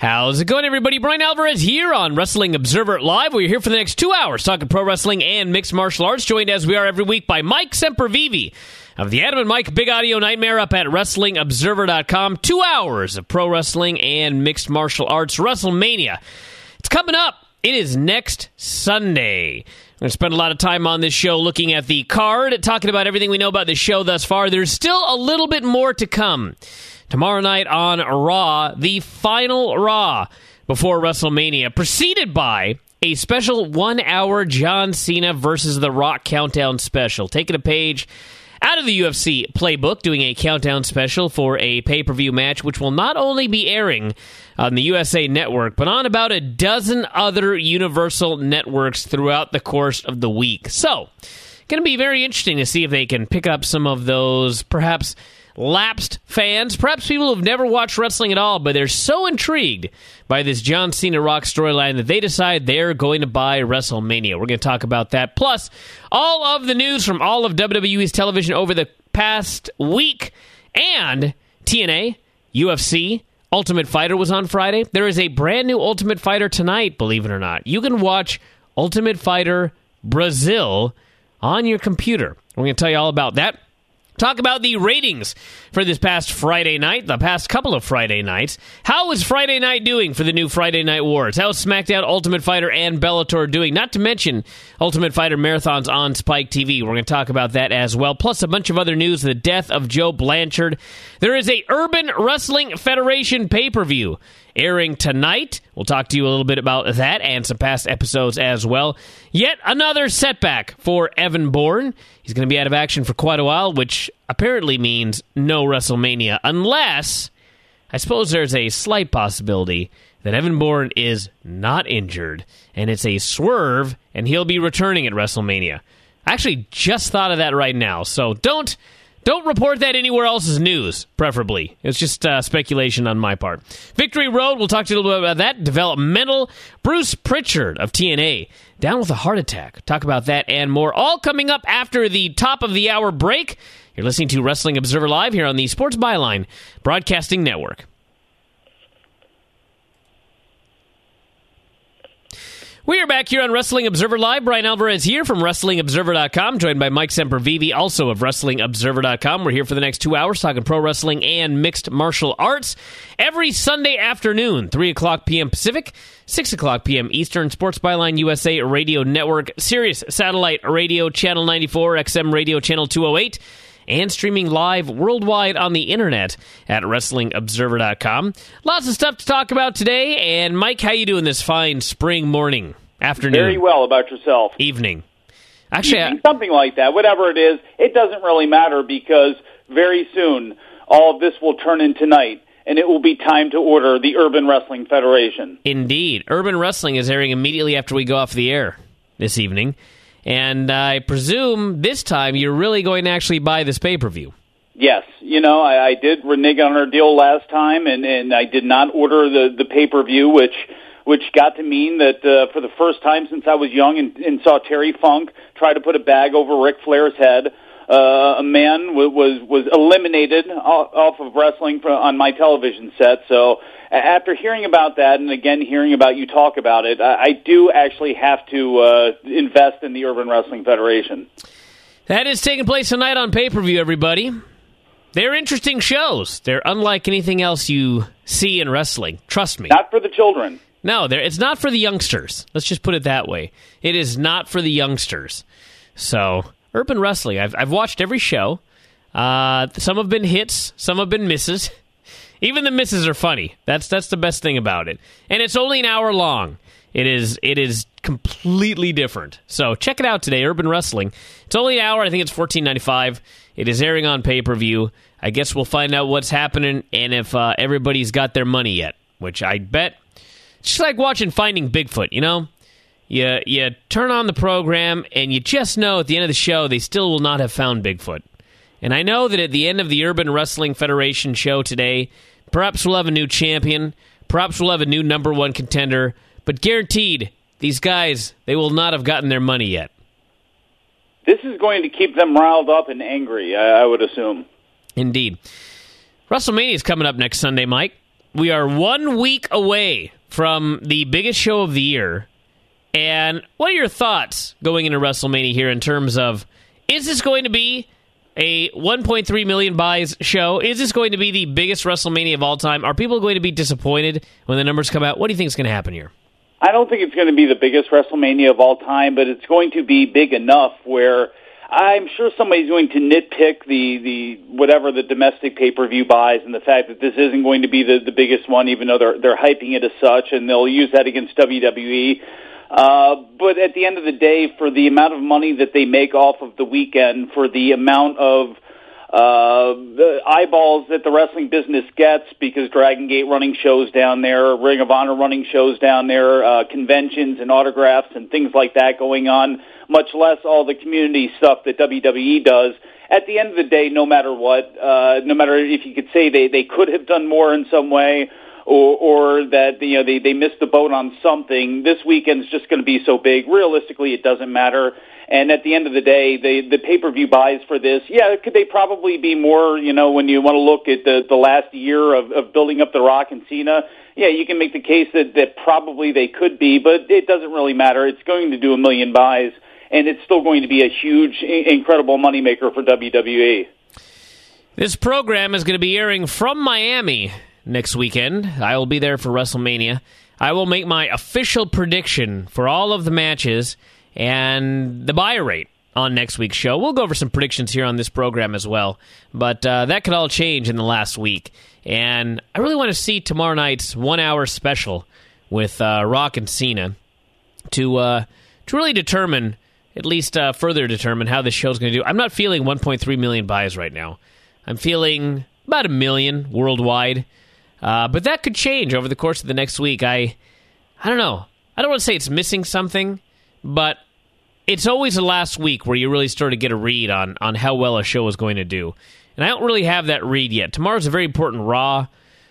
How's it going, everybody? Brian Alvarez here on Wrestling Observer Live. We're here for the next 2 hours talking pro wrestling and mixed martial arts, joined as we are every week by Mike Sempervive of the Adam and Mike Big Audio Nightmare up at WrestlingObserver.com. 2 hours of pro wrestling and mixed martial arts. WrestleMania. It's coming up. It is next Sunday. We're going to spend a lot of time on this show looking at the card, talking about everything we know about the show thus far. There's still a little bit more to come. Tomorrow night on Raw, the final Raw before WrestleMania, preceded by a special 1-hour John Cena versus The Rock countdown special. Taking a page out of the UFC playbook, doing a countdown special for a pay-per-view match, which will not only be airing on the USA Network, but on about a dozen other Universal networks throughout the course of the week. So, going to be very interesting to see if they can pick up some of those, perhaps lapsed fans, perhaps people who've never watched wrestling at all, but they're so intrigued by this John Cena Rock storyline that they decide they're going to buy WrestleMania. We're going to talk about that. Plus, all of the news from all of WWE's television over the past week, and TNA, UFC, Ultimate Fighter was on Friday. There is a brand new Ultimate Fighter tonight, believe it or not. You can watch Ultimate Fighter Brazil on your computer. We're going to tell you all about that. Talk about the ratings for this past Friday night, the past couple of Friday nights. How is Friday night doing for the new Friday Night Wars? How is SmackDown, Ultimate Fighter, and Bellator doing? Not to mention Ultimate Fighter marathons on Spike TV. We're going to talk about that as well. Plus a bunch of other news, the death of Joe Blanchard. There is a Urban Wrestling Federation pay-per-view airing tonight. We'll talk to you a little bit about that and some past episodes as well. Yet another setback for Evan Bourne. He's going to be out of action for quite a while, which apparently means no WrestleMania, unless, I suppose there's a slight possibility that Evan Bourne is not injured, and it's a swerve, and he'll be returning at WrestleMania. I actually just thought of that right now, so don't report that anywhere else as news, preferably. It's just speculation on my part. Victory Road, we'll talk to you a little bit about that. Developmental, Bruce Pritchard of TNA, down with a heart attack. Talk about that and more. All coming up after the top of the hour break. You're listening to Wrestling Observer Live here on the Sports Byline Broadcasting Network. We are back here on Wrestling Observer Live. Brian Alvarez here from WrestlingObserver.com, joined by Mike Sempervive, also of WrestlingObserver.com. We're here for the next 2 hours talking pro wrestling and mixed martial arts. Every Sunday afternoon, 3 o'clock p.m. Pacific, 6 o'clock p.m. Eastern, Sports Byline USA Radio Network, Sirius Satellite Radio, Channel 94, XM Radio, Channel 208, and streaming live worldwide on the internet at WrestlingObserver.com. Lots of stuff to talk about today. And Mike, how you doing this fine spring morning, afternoon? Very well. About yourself? Evening. Actually, something like that. Whatever it is, it doesn't really matter because very soon all of this will turn into night, and it will be time to order the Urban Wrestling Federation. Indeed. Urban Wrestling is airing immediately after we go off the air this evening. And I presume this time you're really going to actually buy this pay-per-view. Yes. You know, I did renege on our deal last time, and I did not order the pay-per-view, which got to mean that for the first time since I was young and saw Terry Funk try to put a bag over Ric Flair's head, a man was eliminated off of wrestling on my television set. So after hearing about that, and again hearing about you talk about it, I do actually have to invest in the Urban Wrestling Federation. That is taking place tonight on pay-per-view, everybody. They're interesting shows. They're unlike anything else you see in wrestling. Trust me. Not for the children. No, it's not for the youngsters. Let's just put it that way. It is not for the youngsters. So, Urban Wrestling, I've watched every show. Some have been hits, some have been misses. Even the misses are funny. That's the best thing about it. And it's only an hour long. It is completely different. So check it out today, Urban Wrestling. It's only an hour. I think it's $14.95. It is airing on pay-per-view. I guess we'll find out what's happening and if everybody's got their money yet, which I bet. It's just like watching Finding Bigfoot, you know? You turn on the program and you just know at the end of the show they still will not have found Bigfoot. And I know that at the end of the Urban Wrestling Federation show today, perhaps we'll have a new champion, perhaps we'll have a new number one contender, but guaranteed, these guys, they will not have gotten their money yet. This is going to keep them riled up and angry, I would assume. Indeed. WrestleMania is coming up next Sunday, Mike. we are 1 week away from the biggest show of the year. And what are your thoughts going into WrestleMania here in terms of, is this going to be a 1.3 million buys show? Is this going to be the biggest WrestleMania of all time? Are people going to be disappointed when the numbers come out? What do you think is going to happen here? I don't think it's going to be the biggest WrestleMania of all time, but it's going to be big enough where I'm sure somebody's going to nitpick the whatever the domestic pay-per-view buys and the fact that this isn't going to be the biggest one, even though they're hyping it as such, and they'll use that against WWE. But at the end of the day, for the amount of money that they make off of the weekend, for the amount of the eyeballs that the wrestling business gets, because Dragon Gate running shows down there, Ring of Honor running shows down there, conventions and autographs and things like that going on, much less all the community stuff that WWE does. At the end of the day, no matter what, no matter if you could say they could have done more in some way, or that they missed the boat on something, this weekend's just going to be so big. Realistically, it doesn't matter. And at the end of the day, the pay-per-view buys for this, could they probably be more, when you want to look at the last year of building up The Rock and Cena, you can make the case that probably they could be, but it doesn't really matter. It's going to do 1 million buys, and it's still going to be a huge, incredible moneymaker for WWE. This program is going to be airing from Miami next weekend. I will be there for WrestleMania. I will make my official prediction for all of the matches and the buy rate on next week's show. We'll go over some predictions here on this program as well, but that could all change in the last week. And I really want to see tomorrow night's 1 hour special with Rock and Cena to really determine, at least further determine, how this show's going to do. I'm not feeling 1.3 million buys right now. I'm feeling about 1 million worldwide. But that could change over the course of the next week. I don't know. I don't want to say it's missing something, but it's always the last week where you really start to get a read on how well a show is going to do. And I don't really have that read yet. Tomorrow's a very important Raw.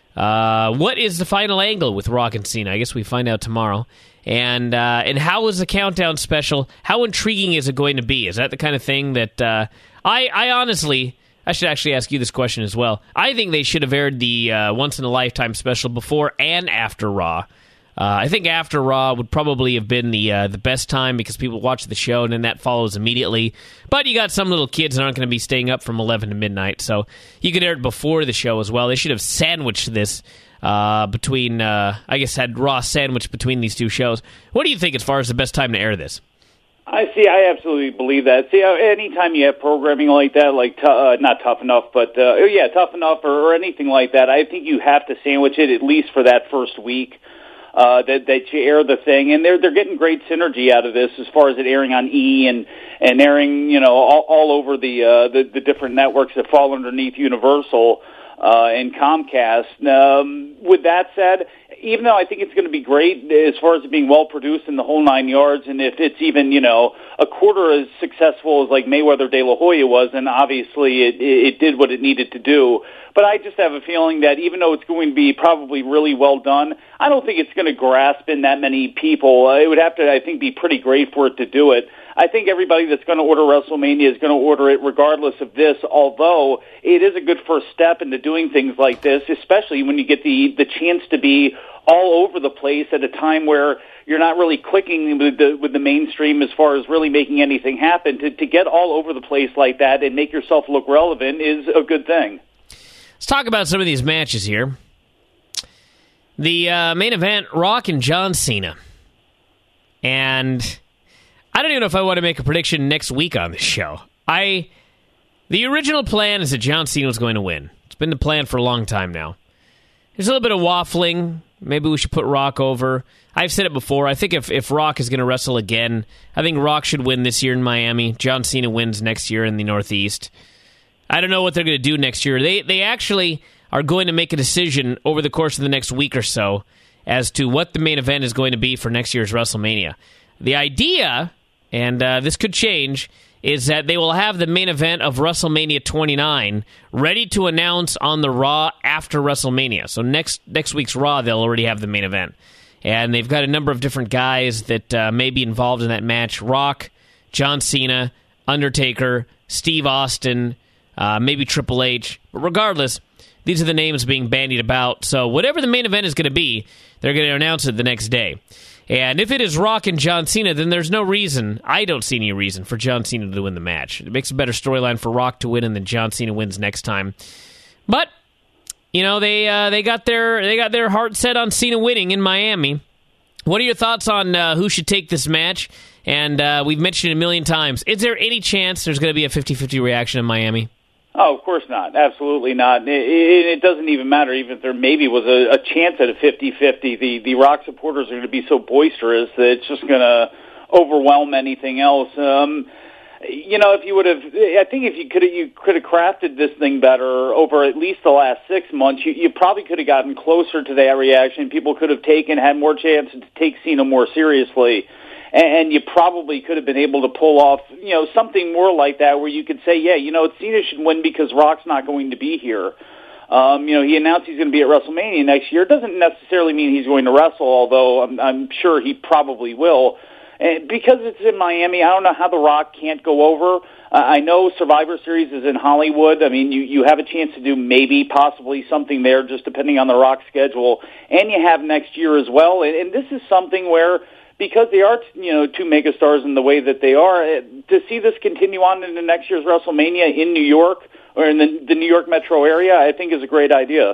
What is the final angle with Rock and Cena? I guess we find out tomorrow. And how is the countdown special? How intriguing is it going to be? Is that the kind of thing that I honestly... I should actually ask you this question as well. I think they should have aired the once-in-a-lifetime special before and after Raw. I think after Raw would probably have been the best time because people watch the show and then that follows immediately. But you got some little kids that aren't going to be staying up from 11 to midnight, so you could air it before the show as well. They should have sandwiched this between, had Raw sandwiched between these two shows. What do you think as far as the best time to air this? I absolutely believe that. See, anytime you have programming like that, like not Tough Enough, but Tough Enough or anything like that, I think you have to sandwich it at least for that first week that you air the thing, and they're getting great synergy out of this as far as it airing on E and airing all over the different networks that fall underneath Universal and Comcast. With that said, even though I think it's going to be great as far as it being well-produced in the whole 9 yards, and if it's even, a quarter as successful as like Mayweather De La Hoya was, then obviously it did what it needed to do. But I just have a feeling that even though it's going to be probably really well done, I don't think it's going to grasp in that many people. It would have to, I think, be pretty great for it to do it. I think everybody that's going to order WrestleMania is going to order it regardless of this, although it is a good first step into doing things like this, especially when you get the chance to be all over the place at a time where you're not really clicking with the mainstream as far as really making anything happen. To get all over the place like that and make yourself look relevant is a good thing. Let's talk about some of these matches here. The main event, Rock and John Cena. And I don't even know if I want to make a prediction next week on this show. The original plan is that John Cena was going to win. It's been the plan for a long time now. There's a little bit of waffling. Maybe we should put Rock over. I've said it before. I think if Rock is going to wrestle again, I think Rock should win this year in Miami. John Cena wins next year in the Northeast. I don't know what they're going to do next year. They actually are going to make a decision over the course of the next week or so as to what the main event is going to be for next year's WrestleMania. The idea, and this could change, is that they will have the main event of WrestleMania 29 ready to announce on the Raw after WrestleMania. So next week's Raw, they'll already have the main event. And they've got a number of different guys that may be involved in that match. Rock, John Cena, Undertaker, Steve Austin, maybe Triple H. But regardless, these are the names being bandied about. So whatever the main event is going to be, they're going to announce it the next day. And if it is Rock and John Cena, then there's no reason, I don't see any reason for John Cena to win the match. It makes a better storyline for Rock to win and then John Cena wins next time. But, you know, they got their heart set on Cena winning in Miami. What are your thoughts on who should take this match? And we've mentioned it a million times. Is there any chance there's going to be a 50-50 reaction in Miami? Oh, of course not. Absolutely not. It doesn't even matter. Even if there maybe was a chance at a 50-50, the Rock supporters are going to be so boisterous that it's just going to overwhelm anything else. You know, if you would have, I think if you could have crafted this thing better over at least the last 6 months, you probably could have gotten closer to that reaction. People could have had more chances to take Cena more seriously. And you probably could have been able to pull off, you know, something more like that where you could say, yeah, you know, Cena should win because Rock's not going to be here. You know, he announced he's going to be at WrestleMania next year. It doesn't necessarily mean he's going to wrestle, although I'm sure he probably will. And because it's in Miami, I don't know how The Rock can't go over. I know Survivor Series is in Hollywood. I mean, you have a chance to do maybe, possibly something there, just depending on The Rock's schedule. And you have next year as well. And this is something where, because they are, you know, two megastars in the way that they are, to see this continue on into next year's WrestleMania in New York or in the New York metro area, I think is a great idea.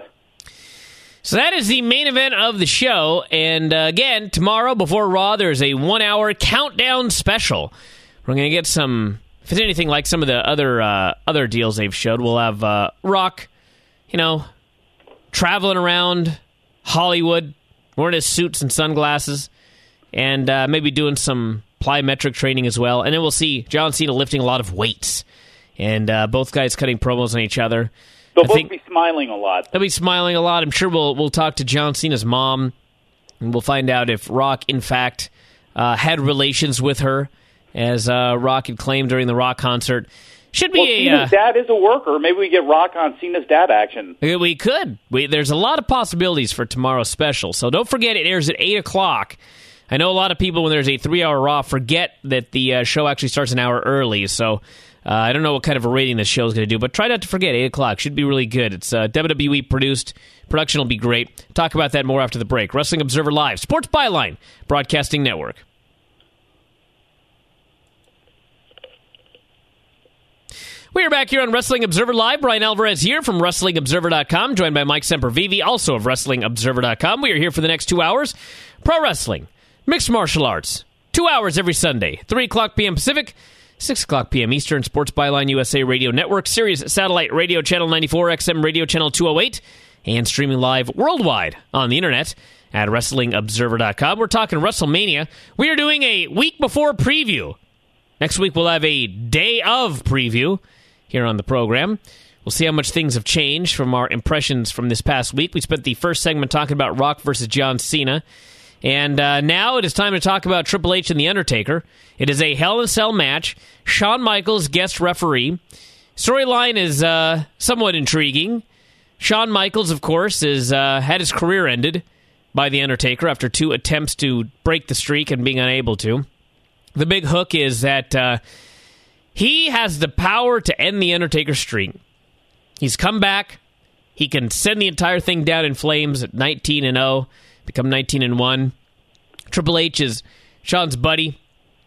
So that is the main event of the show. And again, tomorrow before Raw, there's a 1-hour countdown special. We're going to get some, if it's anything like some of the other deals they've showed, we'll have Rock, you know, traveling around Hollywood, wearing his suits and sunglasses, and maybe doing some plyometric training as well. And then we'll see John Cena lifting a lot of weights. And both guys cutting promos on each other. They'll both be smiling a lot. They'll be smiling a lot. I'm sure we'll talk to John Cena's mom, and we'll find out if Rock, in fact, had relations with her, as Rock had claimed during the Rock concert. Should be Cena's dad is a worker. Maybe we get Rock on Cena's dad action. We could. There's a lot of possibilities for tomorrow's special. So don't forget, it airs at 8 o'clock. I know a lot of people, when there's a 3-hour Raw, forget that the show actually starts an hour early. So I don't know what kind of a rating this show is going to do, but try not to forget, 8 o'clock. Should be really good. It's WWE produced. Production will be great. Talk about that more after the break. Wrestling Observer Live, Sports Byline Broadcasting Network. We are back here on Wrestling Observer Live. Brian Alvarez here from WrestlingObserver.com, joined by Mike Sempervive, also of WrestlingObserver.com. We are here for the next 2 hours. Pro wrestling, mixed martial arts, 2 hours every Sunday, 3 o'clock p.m. Pacific, 6 o'clock p.m. Eastern, Sports Byline USA Radio Network, Sirius Satellite Radio Channel 94, XM Radio Channel 208, and streaming live worldwide on the internet at WrestlingObserver.com. We're talking WrestleMania. We are doing a week before preview. Next week we'll have a day of preview here on the program. We'll see how much things have changed from our impressions from this past week. We spent the first segment talking about Rock versus John Cena. And now it is time to talk about Triple H and The Undertaker. It is a Hell in a Cell match. Shawn Michaels, guest referee. Storyline is somewhat intriguing. Shawn Michaels, of course, is had his career ended by The Undertaker after 2 attempts to break the streak and being unable to. The big hook is that he has the power to end The Undertaker's streak. He's come back. He can send the entire thing down in flames at 19-0. Become 19-1. Triple H is Shawn's buddy.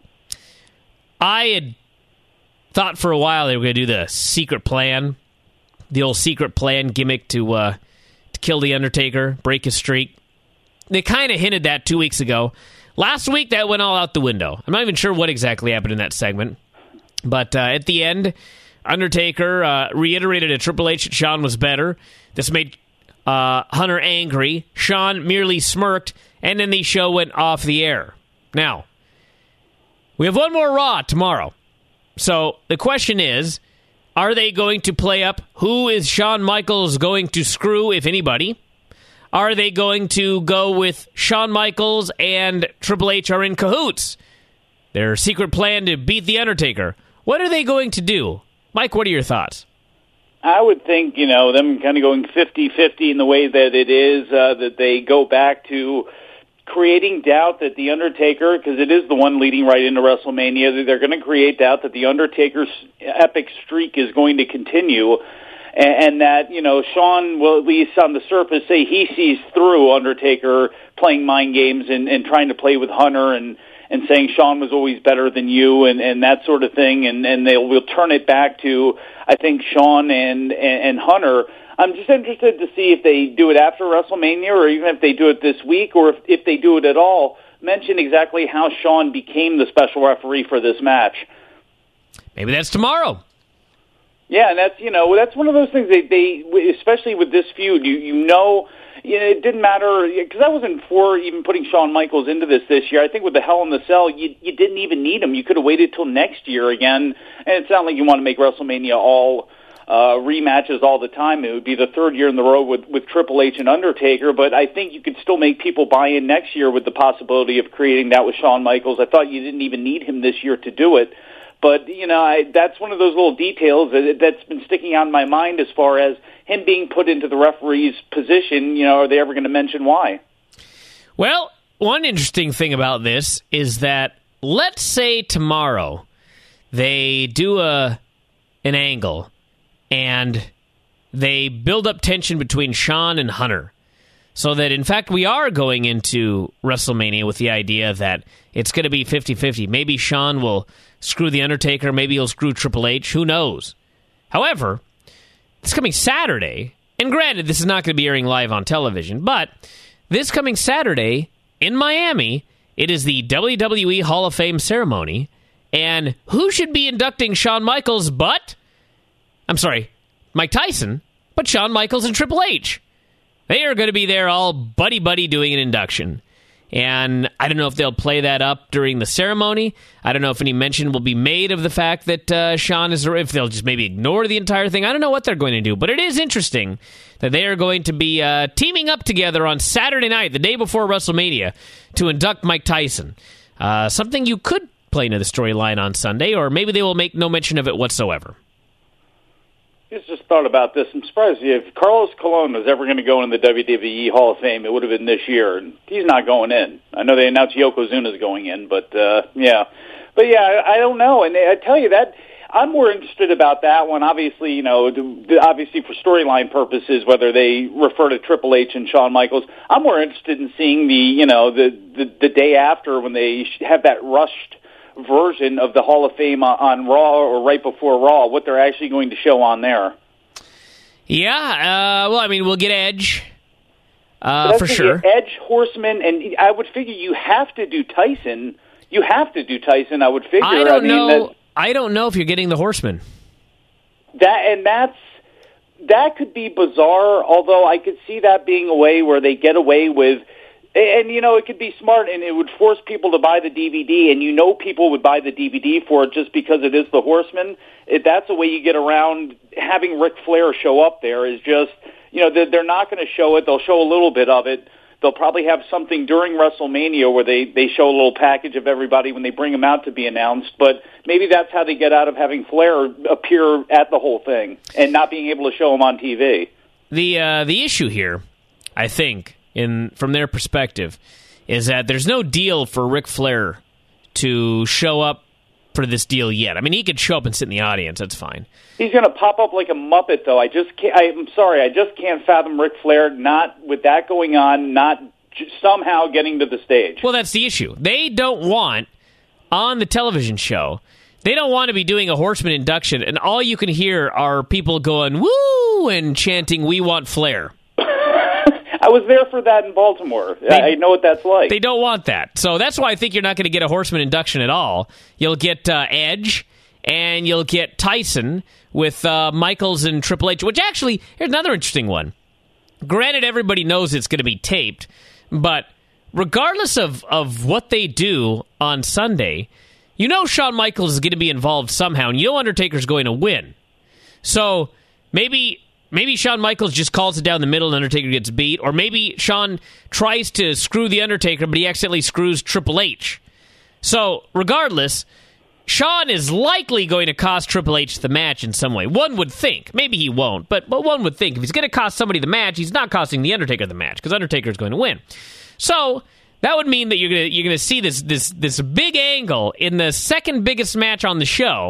I had thought for a while they were going to do the secret plan, the old secret plan gimmick to kill The Undertaker, break his streak. They kind of hinted that 2 weeks ago. Last week, that went all out the window. I'm not even sure what exactly happened in that segment. But at the end, Undertaker reiterated to Triple H that Shawn was better. This made Hunter angry. Shawn merely smirked, and then the show went off the air. Now, we have one more Raw tomorrow. So the question is, are they going to play up who is Shawn Michaels going to screw, if anybody? Are they going to go with Shawn Michaels and Triple H are in cahoots? Their secret plan to beat The Undertaker. What are they going to do? Mike, what are your thoughts? I would think, them kind of going 50-50 in the way that it is, that they go back to creating doubt that The Undertaker, because it is the one leading right into WrestleMania, they're going to create doubt that The Undertaker's epic streak is going to continue. and that, Shawn will, at least on the surface, say he sees through Undertaker playing mind games and trying to play with Hunter and saying Shawn was always better than you and that sort of thing, and will turn it back to, I think, Shawn and Hunter. I'm just interested to see if they do it after WrestleMania or even if they do it this week or if they do it at all. Mention exactly how Shawn became the special referee for this match. Maybe that's tomorrow. Yeah, and that's one of those things they especially with this feud, it didn't matter, because I wasn't for even putting Shawn Michaels into this year. I think with the Hell in the Cell, you didn't even need him. You could have waited till next year again, and it's not like you want to make WrestleMania all rematches all the time. It would be the third year in the row with Triple H and Undertaker, but I think you could still make people buy in next year with the possibility of creating that with Shawn Michaels. I thought you didn't even need him this year to do it. But, that's one of those little details that's been sticking out in my mind as far as him being put into the referee's position. Are they ever going to mention why? Well, one interesting thing about this is that, let's say tomorrow they do an angle and they build up tension between Shawn and Hunter. So that, in fact, we are going into WrestleMania with the idea that it's going to be 50-50. Maybe Shawn will screw The Undertaker. Maybe he'll screw Triple H. Who knows? However, this coming Saturday, and granted, this is not going to be airing live on television, but this coming Saturday in Miami, it is the WWE Hall of Fame ceremony. And who should be inducting Shawn Michaels but... Mike Tyson, but Shawn Michaels and Triple H. They are going to be there all buddy-buddy doing an induction. And I don't know if they'll play that up during the ceremony. I don't know if any mention will be made of the fact that Shawn is... if they'll just maybe ignore the entire thing. I don't know what they're going to do. But it is interesting that they are going to be teaming up together on Saturday night, the day before WrestleMania, to induct Mike Tyson. Something you could play into the storyline on Sunday, or maybe they will make no mention of it whatsoever. Just thought about this. I'm surprised if Carlos Colon was ever going to go in the WWE Hall of Fame, it would have been this year. And he's not going in. I know they announced Yokozuna's going in, but yeah. But yeah, I don't know. And I tell you that I'm more interested about that one. Obviously, obviously for storyline purposes, whether they refer to Triple H and Shawn Michaels, I'm more interested in seeing the day after when they have that rushed version of the Hall of Fame on Raw or right before Raw, what they're actually going to show on there. Yeah, we'll get Edge, for sure. Edge, Horseman, and I would figure you have to do Tyson. I would figure. I don't know. I don't know if you're getting the Horseman. That could be bizarre, although I could see that being a way where they get away with... And, it could be smart, and it would force people to buy the DVD, and people would buy the DVD for it just because it is the Horseman. That's a way you get around having Ric Flair show up there is just, they're not going to show it. They'll show a little bit of it. They'll probably have something during WrestleMania where they show a little package of everybody when they bring them out to be announced, but maybe that's how they get out of having Flair appear at the whole thing and not being able to show him on TV. The issue here, I think... from their perspective, is that there's no deal for Ric Flair to show up for this deal yet. I mean, he could show up and sit in the audience. That's fine. He's going to pop up like a Muppet, though. I'm sorry. I just can't fathom Ric Flair not with that going on, not somehow getting to the stage. Well, that's the issue. They don't want, on the television show, they don't want to be doing a Horseman induction, and all you can hear are people going, woo, and chanting, "We want Flair." I was there for that in Baltimore. I know what that's like. They don't want that. So that's why I think you're not going to get a Horseman induction at all. You'll get Edge, and you'll get Tyson with Michaels and Triple H, which actually, here's another interesting one. Granted, everybody knows it's going to be taped, but regardless of what they do on Sunday, Shawn Michaels is going to be involved somehow, and Undertaker's going to win. So maybe Shawn Michaels just calls it down the middle and Undertaker gets beat, or maybe Shawn tries to screw The Undertaker, but he accidentally screws Triple H. So, regardless, Shawn is likely going to cost Triple H the match in some way. One would think. Maybe he won't, but one would think. If he's going to cost somebody the match, he's not costing The Undertaker the match, because Undertaker is going to win. So, that would mean that you're going to see this big angle in the second biggest match on the show,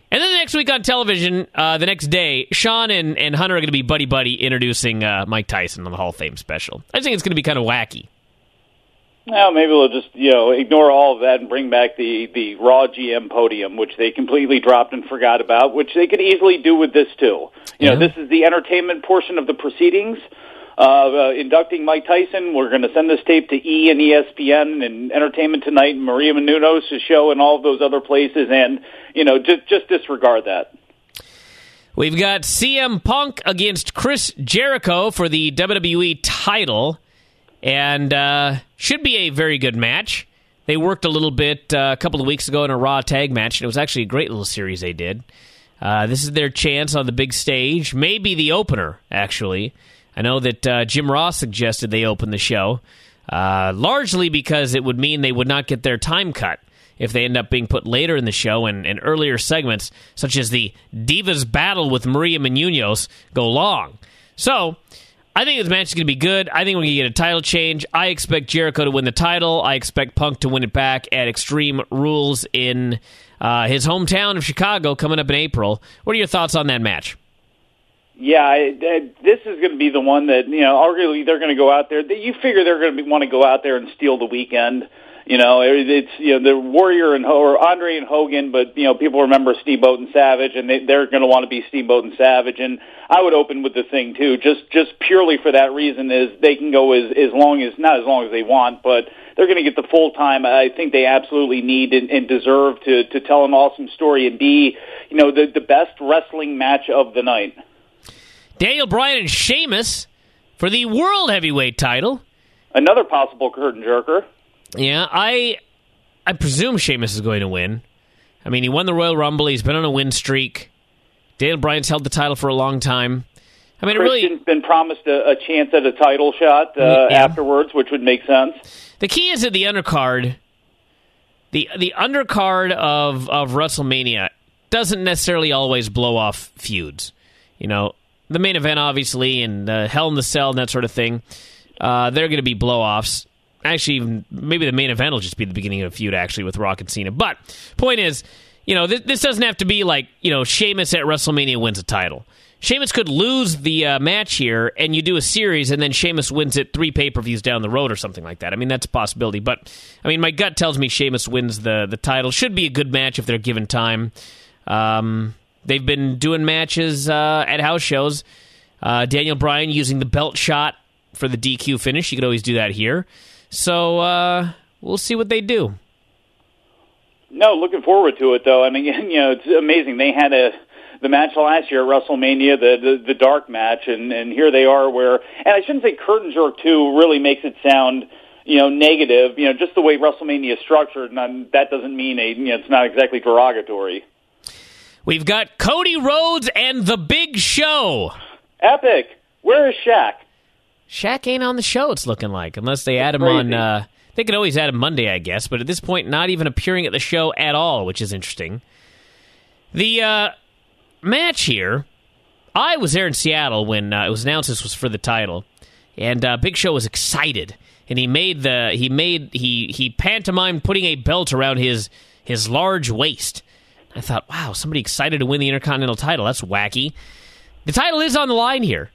And then the next week on television, the next day, Sean and Hunter are going to be buddy-buddy introducing Mike Tyson on the Hall of Fame special. I think it's going to be kind of wacky. Well, maybe we'll just, ignore all of that and bring back the Raw GM podium, which they completely dropped and forgot about, which they could easily do with this, too. This is the entertainment portion of the proceedings. Inducting Mike Tyson. We're going to send this tape to E! and ESPN and Entertainment Tonight and Maria Menounos' show and all of those other places, and, just disregard that. We've got CM Punk against Chris Jericho for the WWE title, and should be a very good match. They worked a little bit a couple of weeks ago in a Raw tag match, and it was actually a great little series they did. This is their chance on the big stage, maybe the opener, actually. I know that Jim Ross suggested they open the show, largely because it would mean they would not get their time cut if they end up being put later in the show and earlier segments, such as the Divas battle with Maria Menounos, go long. So, I think this match is going to be good. I think we're going to get a title change. I expect Jericho to win the title. I expect Punk to win it back at Extreme Rules in his hometown of Chicago coming up in April. What are your thoughts on that match? Yeah, this is going to be the one that, arguably they're going to go out there. You figure they're going to want to go out there and steal the weekend. It's, the Warrior or Andre and Hogan, but, people remember Steamboat and Savage, and they're going to want to be Steamboat and Savage. And I would open with the thing, too, just purely for that reason is they can go as long as, not as long as they want, but they're going to get the full time I think they absolutely need and deserve to tell an awesome story and be, the best wrestling match of the night. Daniel Bryan and Sheamus for the World Heavyweight title. Another possible curtain jerker. Yeah, I presume Sheamus is going to win. I mean, he won the Royal Rumble. He's been on a win streak. Daniel Bryan's held the title for a long time. I mean, Christian's been promised a chance at a title shot afterwards, which would make sense. The key is that the undercard, the undercard of WrestleMania doesn't necessarily always blow off feuds. The main event, obviously, and Hell in the Cell and that sort of thing, they're going to be blow-offs. Actually, even maybe the main event will just be the beginning of a feud, actually, with Rock and Cena. But, point is, this doesn't have to be like, Sheamus at WrestleMania wins a title. Sheamus could lose the match here, and you do a series, and then Sheamus wins it 3 pay-per-views down the road or something like that. I mean, that's a possibility. But, my gut tells me Sheamus wins the title. Should be a good match if they're given time. They've been doing matches at house shows. Daniel Bryan using the belt shot for the DQ finish. You could always do that here. So we'll see what they do. No, looking forward to it, though. I mean, it's amazing. They had the match last year at WrestleMania, the dark match, and here they are where, and I shouldn't say curtain jerk, too, really makes it sound, negative. Just the way WrestleMania is structured, and that doesn't mean it's not exactly derogatory. We've got Cody Rhodes and The Big Show. Epic. Where is Shaq? Shaq ain't on the show, it's looking like, unless they add him on... they could always add him Monday, I guess, but at this point, not even appearing at the show at all, which is interesting. The match here, I was there in Seattle when it was announced this was for the title, and Big Show was excited, and he pantomimed putting a belt around his large waist. I thought, wow, somebody excited to win the Intercontinental title. That's wacky. The title is on the line here.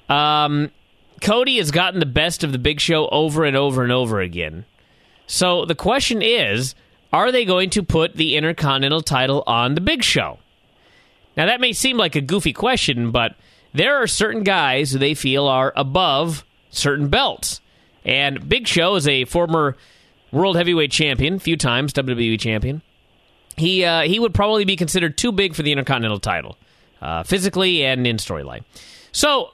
Cody has gotten the best of the Big Show over and over and over again. So the question is, are they going to put the Intercontinental title on the Big Show? Now, that may seem like a goofy question, but there are certain guys who they feel are above certain belts. And Big Show is a former World Heavyweight Champion, a few times WWE Champion. He would probably be considered too big for the Intercontinental title, physically and in storyline. So,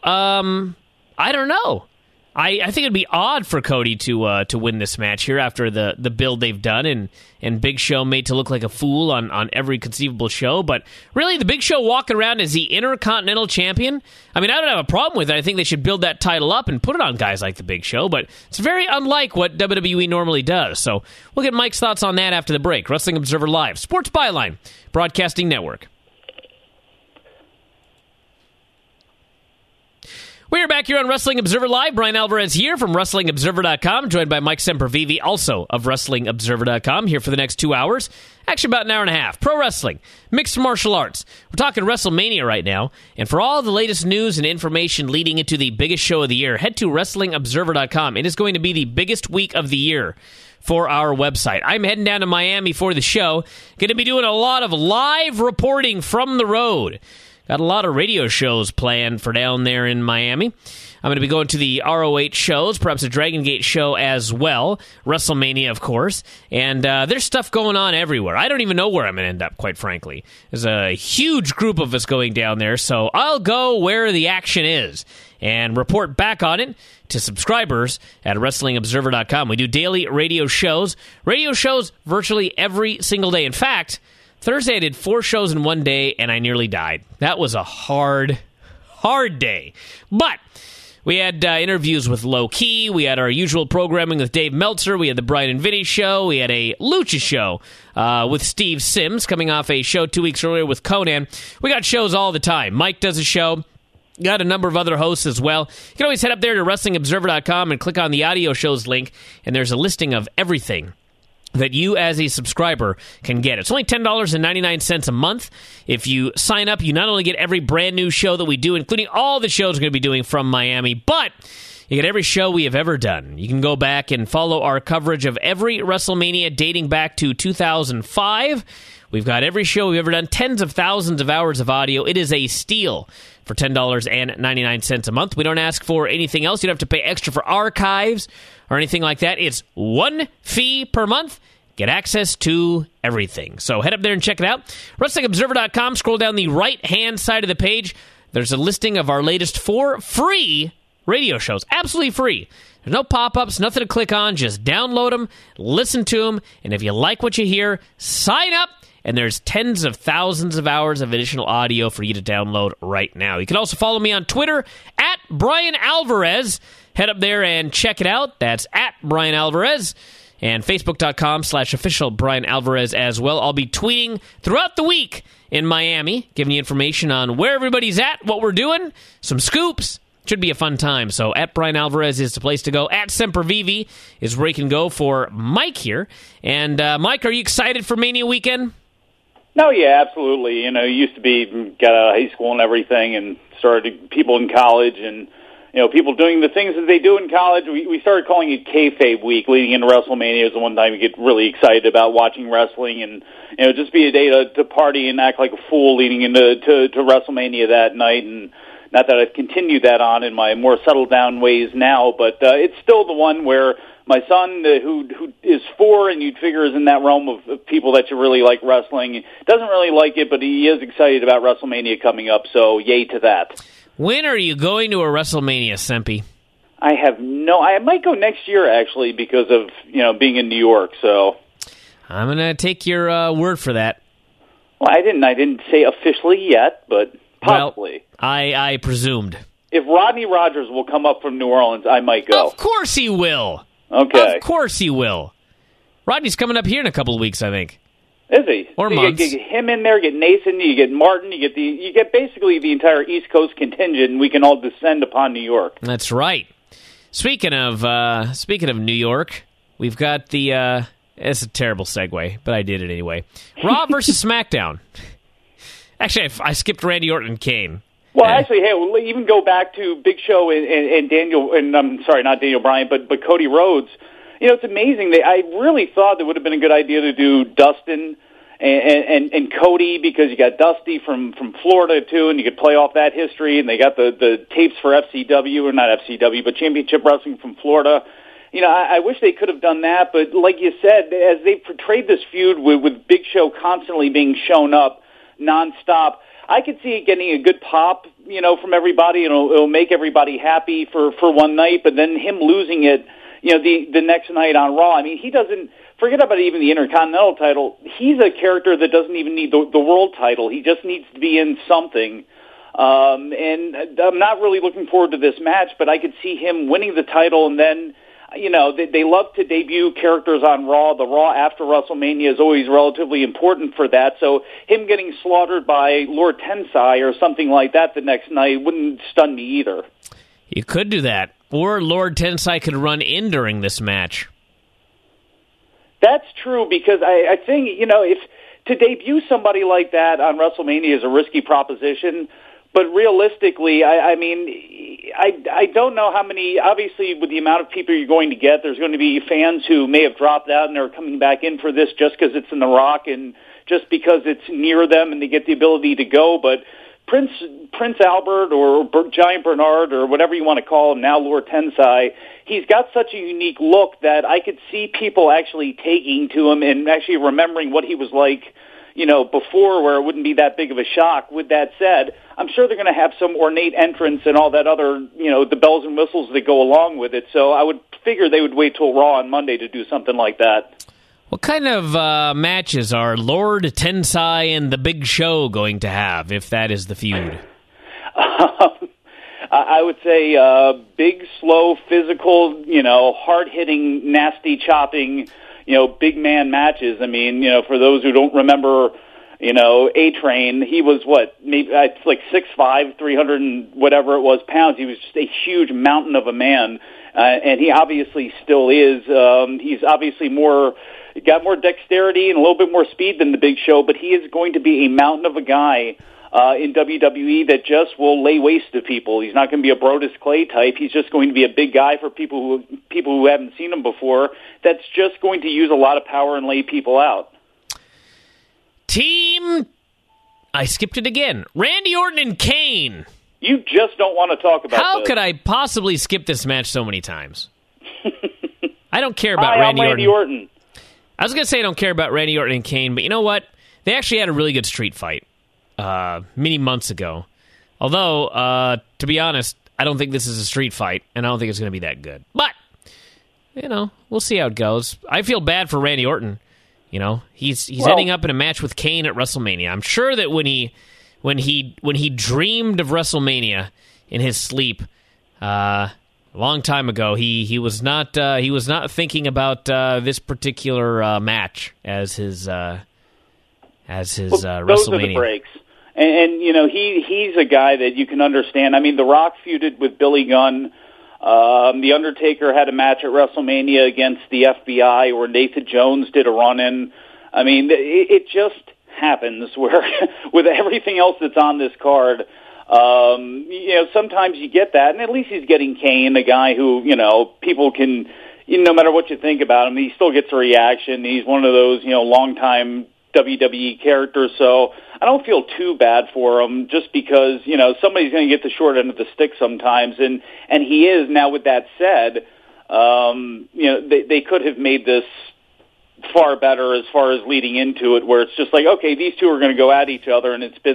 I don't know. I think it'd be odd for Cody to win this match here after the build they've done and Big Show made to look like a fool on every conceivable show. But really, the Big Show walking around as the Intercontinental Champion, I mean, I don't have a problem with it. I think they should build that title up and put it on guys like the Big Show, but it's very unlike what WWE normally does. So we'll get Mike's thoughts on that after the break. Wrestling Observer Live, Sports Byline, Broadcasting Network. We're back here on Wrestling Observer Live. Brian Alvarez here from WrestlingObserver.com, joined by Mike Sempervive, also of WrestlingObserver.com, here for the next 2 hours. Actually, about an hour and a half. Pro wrestling, mixed martial arts. We're talking WrestleMania right now. And for all the latest news and information leading into the biggest show of the year, head to WrestlingObserver.com. It is going to be the biggest week of the year for our website. I'm heading down to Miami for the show. Going to be doing a lot of live reporting from the road. Got a lot of radio shows planned for down there in Miami. I'm going to be going to the ROH shows, perhaps a Dragon Gate show as well. WrestleMania, of course. And there's stuff going on everywhere. I don't even know where I'm going to end up, quite frankly. There's a huge group of us going down there, so I'll go where the action is and report back on it to subscribers at WrestlingObserver.com. We do daily radio shows virtually every single day. In fact, Thursday I did 4 shows in one day, and I nearly died. That was a hard day. But we had interviews with Low Key. We had our usual programming with Dave Meltzer. We had the Brian and Vinny show. We had a Lucha show with Steve Sims coming off a show 2 weeks earlier with Conan. We got shows all the time. Mike does a show. Got a number of other hosts as well. You can always head up there to WrestlingObserver.com and click on the audio shows link, and there's a listing of everything that you as a subscriber can get. It's only $10.99 a month. If you sign up, you not only get every brand new show that we do, including all the shows we're going to be doing from Miami, but you get every show we have ever done. You can go back and follow our coverage of every WrestleMania dating back to 2005. We've got every show we've ever done, tens of thousands of hours of audio. It is a steal for $10.99 a month. We don't ask for anything else. You don't have to pay extra for archives or anything like that. It's one fee per month. Get access to everything. So head up there and check it out. WrestlingObserver.com. Scroll down the right-hand side of the page. There's a listing of our latest 4 free radio shows. Absolutely free. There's no pop-ups, nothing to click on. Just download them, listen to them, and if you like what you hear, sign up. And there's tens of thousands of hours of additional audio for you to download right now. You can also follow me on Twitter, at Brian Alvarez. Head up there and check it out. That's at Brian Alvarez. And Facebook.com/official Brian Alvarez as well. I'll be tweeting throughout the week in Miami, giving you information on where everybody's at, what we're doing, some scoops. Should be a fun time. So at Brian Alvarez is the place to go. At Sempervive is where you can go for Mike here. And Mike, are you excited for Mania weekend? No, yeah, absolutely. You know, used to be, got out of high school and everything and started people in college and, you know, people doing the things that they do in college. We started calling it kayfabe week leading into WrestleMania. It was the one time you get really excited about watching wrestling and, you know, just be a day to party and act like a fool leading into to WrestleMania that night. And not that I've continued that on in my more settled down ways now, but it's still the one where my son, who is 4, and you'd figure is in that realm of people that you really like wrestling, doesn't really like it, but he is excited about WrestleMania coming up, so yay to that. When are you going to a WrestleMania, Sempy? I might go next year, actually, because of, you know, being in New York, so. I'm going to take your word for that. Well, I didn't say officially yet, but possibly. Well, I presumed. If Rodney Rogers will come up from New Orleans, I might go. Of course he will. Okay. Of course he will. Rodney's coming up here in a couple of weeks, I think. Is he? Or so months. You get him in there, you get Nathan, you get Martin, you get basically the entire East Coast contingent, and we can all descend upon New York. That's right. Speaking of New York, we've got the it's a terrible segue, but I did it anyway. Raw versus SmackDown. Actually, I skipped Randy Orton and Kane. Well, actually, hey, we'll even go back to Big Show and Daniel, and I'm sorry, not Daniel Bryan, but Cody Rhodes. You know, it's amazing. I really thought it would have been a good idea to do Dustin and Cody, because you got Dusty from Florida too, and you could play off that history. And they got the tapes for FCW, or not FCW, but Championship Wrestling from Florida. You know, I wish they could have done that, but like you said, as they portrayed this feud with Big Show constantly being shown up nonstop, I could see it getting a good pop, you know, from everybody, and it'll make everybody happy for one night, but then him losing it, you know, the next night on Raw. I mean, he doesn't, forget about even the Intercontinental title, he's a character that doesn't even need the world title. He just needs to be in something. And I'm not really looking forward to this match, but I could see him winning the title, and then, you know, they love to debut characters on Raw. The Raw after WrestleMania is always relatively important for that. So him getting slaughtered by Lord Tensai or something like that the next night wouldn't stun me either. You could do that. Or Lord Tensai could run in during this match. That's true, because I think, if to debut somebody like that on WrestleMania is a risky proposition, but realistically, I don't know how many, obviously with the amount of people you're going to get, there's going to be fans who may have dropped out and are coming back in for this just because it's in The Rock and just because it's near them and they get the ability to go, but Prince Albert or Giant Bernard or whatever you want to call him now, Lord Tensai, he's got such a unique look that I could see people actually taking to him and actually remembering what he was like, before, where it wouldn't be that big of a shock. With that said, I'm sure they're going to have some ornate entrance and all that other, the bells and whistles that go along with it. So I would figure they would wait till Raw on Monday to do something like that. What kind of matches are Lord Tensai and the Big Show going to have, if that is the feud? I would say big, slow, physical, hard-hitting, nasty, chopping, big man matches. I mean, for those who don't remember, A-Train, he was maybe like 6'5", 300 and whatever it was pounds. He was just a huge mountain of a man, and he obviously still is. He's obviously got more dexterity and a little bit more speed than the Big Show, but he is going to be a mountain of a guy in WWE that just will lay waste to people. He's not going to be a Brodus Clay type. He's just going to be a big guy for people who haven't seen him before. That's just going to use a lot of power and lay people out. I skipped it again. Randy Orton and Kane. You just don't want to talk about How this. could I possibly skip this match so many tiany I don't care about I'm Randy Orton. I was going to say I don't care about Randy Orton and Kane, but you know what? They actually had a really good street fight many months ago. Although, to be honest, I don't think this is a street fight, and I don't think it's going to be that good. But, we'll see how it goes. I feel bad for Randy Orton. He's ending up in a match with Kane at WrestleMania. I'm sure that when he dreamed of WrestleMania in his sleep, a long time ago, he was not thinking about this particular match as his WrestleMania. Those are the breaks, and he's a guy that you can understand. I mean, The Rock feuded with Billy Gunn. The Undertaker had a match at WrestleMania against the FBI, or Nathan Jones did a run-in. I mean, it just happens where with everything else that's on this card. Sometimes you get that, and at least he's getting Kane, a guy who, people can, no matter what you think about him, he still gets a reaction. He's one of those, longtime WWE characters, so I don't feel too bad for him just because, somebody's going to get the short end of the stick sometimes, and he is. Now, with that said, they could have made this far better as far as leading into it, where it's just like, okay, these two are going to go at each other, and it's been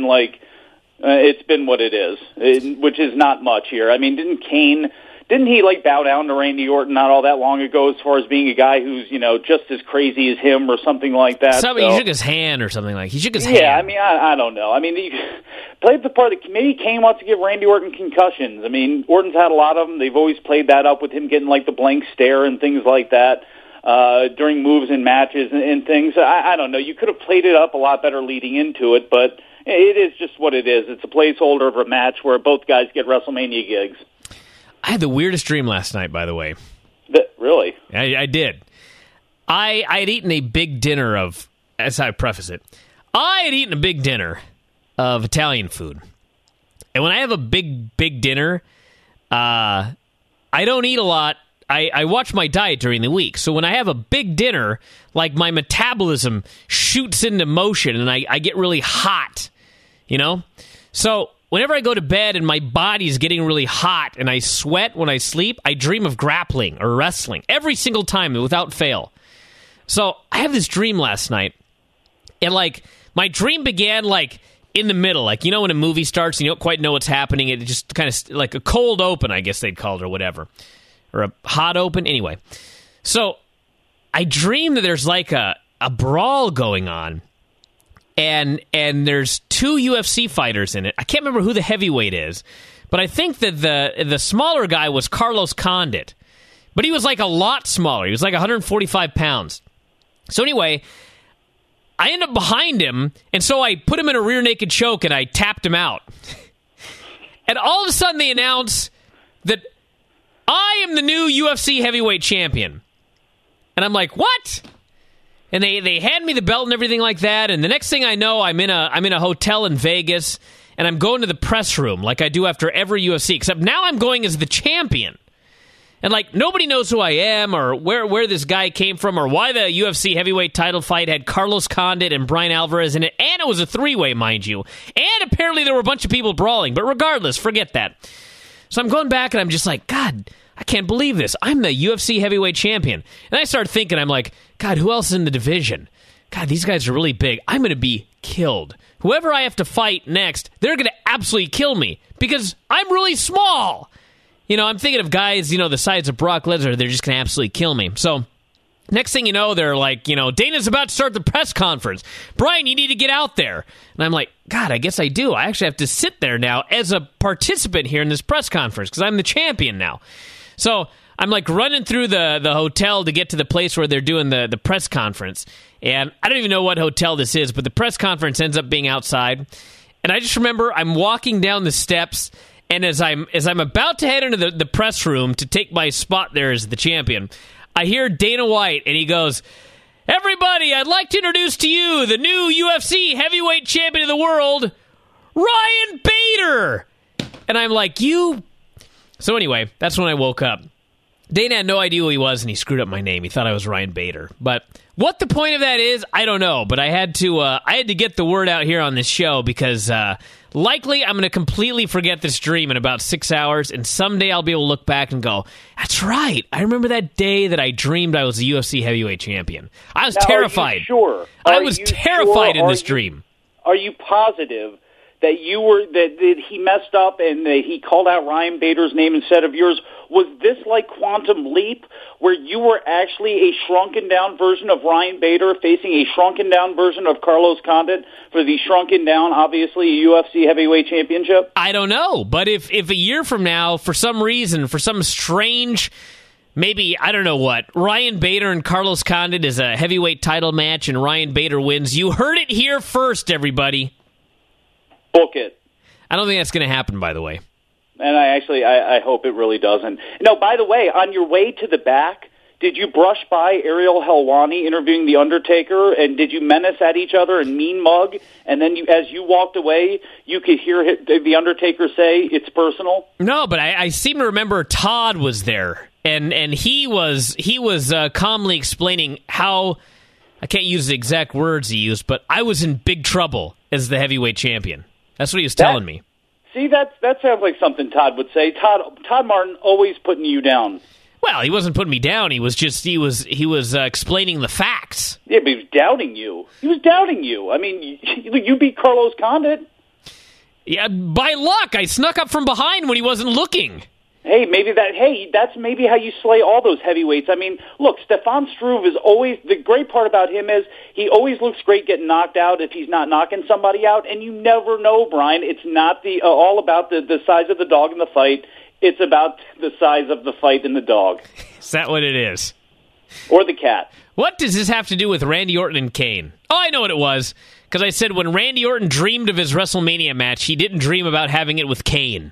what it is, which is not much here. I mean, didn't he bow down to Randy Orton not all that long ago as far as being a guy who's, just as crazy as him or something like that? He shook his hand or something like that. He shook his hand. Yeah, I mean, I don't know. I mean, he played the part that maybe Kane wants to give Randy Orton concussions. I mean, Orton's had a lot of them. They've always played that up with him getting the blank stare and things like that during moves and matches and things. I don't know. You could have played it up a lot better leading into it, but it is just what it is. It's a placeholder of a match where both guys get WrestleMania gigs. I had the weirdest dream last night, by the way. Really? I did. I had eaten a big dinner of, as I preface it, I had eaten a big dinner of Italian food. And when I have a big dinner, I don't eat a lot. I watch my diet during the week. So when I have a big dinner, my metabolism shoots into motion and I get really hot, So whenever I go to bed and my body's getting really hot and I sweat when I sleep, I dream of grappling or wrestling every single time without fail. So I have this dream last night, and my dream began in the middle, when a movie starts and you don't quite know what's happening, it just kind of like a cold open, I guess they'd call it, or whatever, or a hot open. Anyway, so I dream that there's a brawl going on. And there's two UFC fighters in it. I can't remember who the heavyweight is, but I think that the smaller guy was Carlos Condit. But he was a lot smaller. He was 145 pounds. So anyway, I end up behind him, and so I put him in a rear naked choke and I tapped him out. And all of a sudden they announce that I am the new UFC heavyweight champion. And I'm like, what? And they hand me the belt and everything like that. And the next thing I know, I'm in a hotel in Vegas, and I'm going to the press room like I do after every UFC, except now I'm going as the champion. And, like, nobody knows who I am or where this guy came from or why the UFC heavyweight title fight had Carlos Condit and Brian Alvarez in it. And it was a three-way, mind you. And apparently there were a bunch of people brawling. But regardless, forget that. So I'm going back and I'm just like, God, I can't believe this. I'm the UFC heavyweight champion. And I start thinking, I'm like, God, who else is in the division? God, these guys are really big. I'm going to be killed. Whoever I have to fight next, they're going to absolutely kill me because I'm really small. You know, I'm thinking of guys, you know, the size of Brock Lesnar, they're just going to absolutely kill me. So, next thing you know, they're like, you know, Dana's about to start the press conference. Brian, you need to get out there. And I'm like, God, I guess I do. I actually have to sit there now as a participant here in this press conference because I'm the champion now. So, I'm like running through the hotel to get to the place where they're doing the press conference. And I don't even know what hotel this is, but the press conference ends up being outside. And I just remember I'm walking down the steps. And as I'm about to head into the press room to take my spot there as the champion, I hear Dana White, and he goes, "Everybody, I'd like to introduce to you the new UFC heavyweight champion of the world, Ryan Bader." And I'm like, you... So anyway, that's when I woke up. Dana had no idea who he was, and he screwed up my name. He thought I was Ryan Bader. But what the point of that is, I don't know. But I had to get the word out here on this show because likely I'm going to completely forget this dream in about 6 hours, and someday I'll be able to look back and go, that's right. I remember that day that I dreamed I was a UFC heavyweight champion. I was terrified. Are you sure? I was terrified in this dream. Are you positive that that he messed up and that he called out Ryan Bader's name instead of yours? Was this like Quantum Leap, where you were actually a shrunken down version of Ryan Bader facing a shrunken down version of Carlos Condit for the shrunken down, obviously, UFC heavyweight championship? I don't know, but if a year from now, for some reason, for some strange, maybe, I don't know what, Ryan Bader and Carlos Condit is a heavyweight title match and Ryan Bader wins, you heard it here first, everybody. Book it. I don't think that's going to happen, by the way. And I hope it really doesn't. No, by the way, on your way to the back, did you brush by Ariel Helwani interviewing The Undertaker, and did you menace at each other and mean mug? And then as you walked away, you could hear The Undertaker say, it's personal? No, but I seem to remember Todd was there, and he was calmly explaining how, I can't use the exact words he used, but I was in big trouble as the heavyweight champion. That's what he was telling me. See, that sounds like something Todd would say. Todd Martin always putting you down. Well, he wasn't putting me down. He was explaining the facts. Yeah, but he was doubting you. He was doubting you. I mean, you beat Carlos Condit. Yeah, by luck. I snuck up from behind when he wasn't looking. That's maybe how you slay all those heavyweights. I mean, look, Stefan Struve is always, the great part about him is he always looks great getting knocked out if he's not knocking somebody out, and you never know, Brian. It's not all about the size of the dog in the fight. It's about the size of the fight in the dog. Is that what it is? Or the cat. What does this have to do with Randy Orton and Kane? Oh, I know what it was. Because I said when Randy Orton dreamed of his WrestleMania match, he didn't dream about having it with Kane.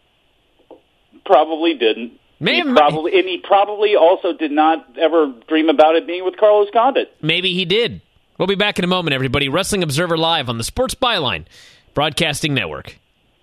Probably didn't. He probably also did not ever dream about it being with Carlos Condit. Maybe he did. We'll be back in a moment, everybody. Wrestling Observer Live on the Sports Byline Broadcasting Network.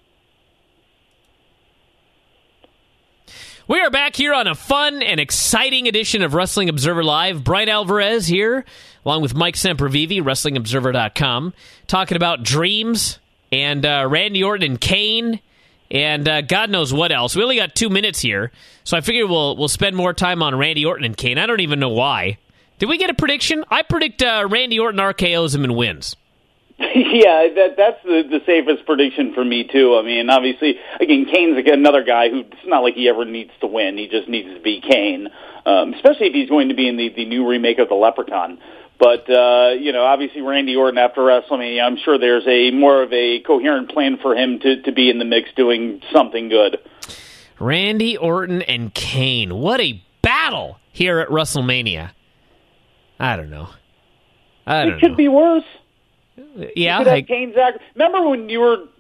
We are back here on a fun and exciting edition of Wrestling Observer Live. Brian Alvarez here, along with Mike Sempervive, WrestlingObserver.com, talking about dreams and Randy Orton and Kane. And God knows what else. We only got 2 minutes here, so I figure we'll spend more time on Randy Orton and Kane. I don't even know why. Did we get a prediction? I predict Randy Orton RKOs him and wins. Yeah, that's the safest prediction for me, too. I mean, obviously, again, Kane's another guy who, it's not like he ever needs to win. He just needs to be Kane, especially if he's going to be in the new remake of The Leprechaun. But, obviously Randy Orton after WrestleMania, I'm sure there's more of a coherent plan for him to be in the mix doing something good. Randy Orton and Kane. What a battle here at WrestleMania. I don't know. It could be worse. Yeah. Kane's remember when you were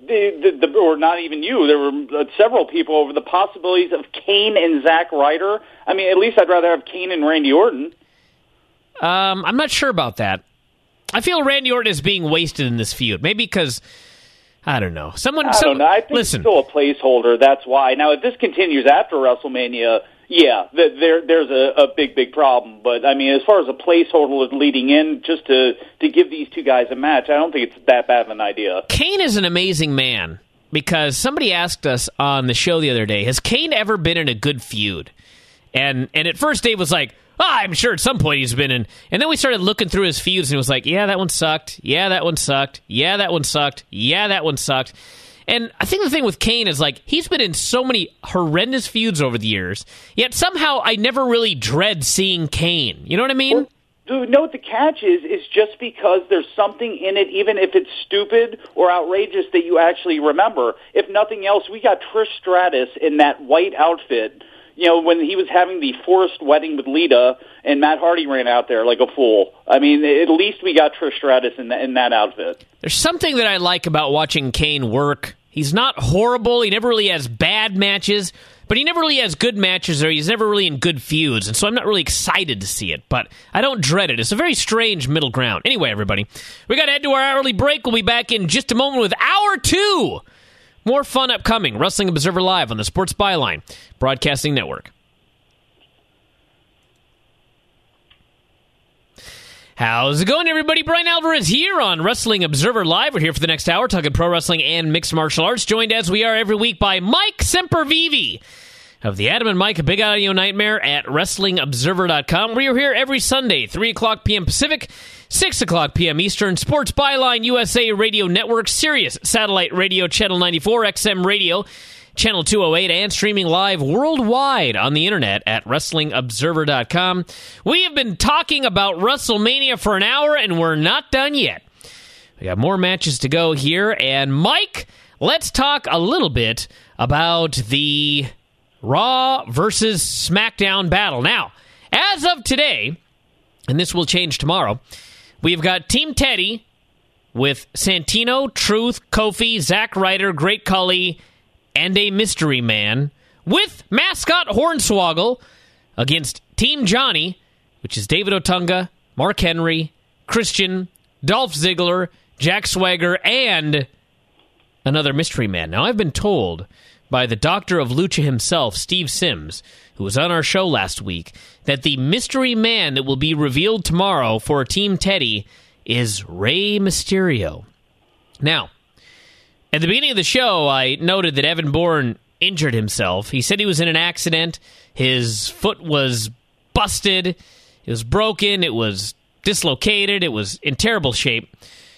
or not even you, there were several people over the possibilities of Kane and Zack Ryder. I mean, at least I'd rather have Kane and Randy Orton. I'm not sure about that. I feel Randy Orton is being wasted in this feud. Maybe because, I don't know. I don't know. I think it's still a placeholder. That's why. Now, if this continues after WrestleMania, yeah, there's a big problem. But, I mean, as far as a placeholder leading in, just to give these two guys a match, I don't think it's that bad of an idea. Kane is an amazing man because somebody asked us on the show the other day, has Kane ever been in a good feud? And at first Dave was like, I'm sure at some point he's been in. And then we started looking through his feuds, and it was like, yeah, that one sucked. Yeah, that one sucked. Yeah, that one sucked. Yeah, that one sucked. And I think the thing with Kane is, like, he's been in so many horrendous feuds over the years, yet somehow I never really dread seeing Kane. You know what I mean? Well, dude, know what the catch is just because there's something in it, even if it's stupid or outrageous, that you actually remember. If nothing else, we got Trish Stratus in that white outfit, you know, when he was having the forced wedding with Lita, and Matt Hardy ran out there like a fool. I mean, at least we got Trish Stratus in that outfit. There's something that I like about watching Kane work. He's not horrible. He never really has bad matches, but he never really has good matches, or he's never really in good feuds, and so I'm not really excited to see it, but I don't dread it. It's a very strange middle ground. Anyway, everybody, we got to head to our hourly break. We'll be back in just a moment with Hour 2. More fun upcoming. Wrestling Observer Live on the Sports Byline Broadcasting Network. How's it going, everybody? Brian Alvarez here on Wrestling Observer Live. We're here for the next hour talking pro wrestling and mixed martial arts, joined as we are every week by Mike Sempervive of the Adam and Mike Big Audio Nightmare at WrestlingObserver.com. We are here every Sunday, 3 o'clock p.m. Pacific, 6 o'clock p.m. Eastern. Sports Byline USA Radio Network, Sirius Satellite Radio, Channel 94, XM Radio, Channel 208, and streaming live worldwide on the internet at WrestlingObserver.com. We have been talking about WrestleMania for an hour, and we're not done yet. We got more matches to go here, and Mike, let's talk a little bit about the Raw versus SmackDown battle. Now, as of today, and this will change tomorrow, we've got Team Teddy with Santino, Truth, Kofi, Zack Ryder, Great Khali, and a mystery man, with mascot Hornswoggle against Team Johnny, which is David Otunga, Mark Henry, Christian, Dolph Ziggler, Jack Swagger, and another mystery man. Now, I've been told by the doctor of Lucha himself, Steve Sims, who was on our show last week, that the mystery man that will be revealed tomorrow for Team Teddy is Rey Mysterio. Now, at the beginning of the show, I noted that Evan Bourne injured himself. He said he was in an accident. His foot was busted. It was broken. It was dislocated. It was in terrible shape.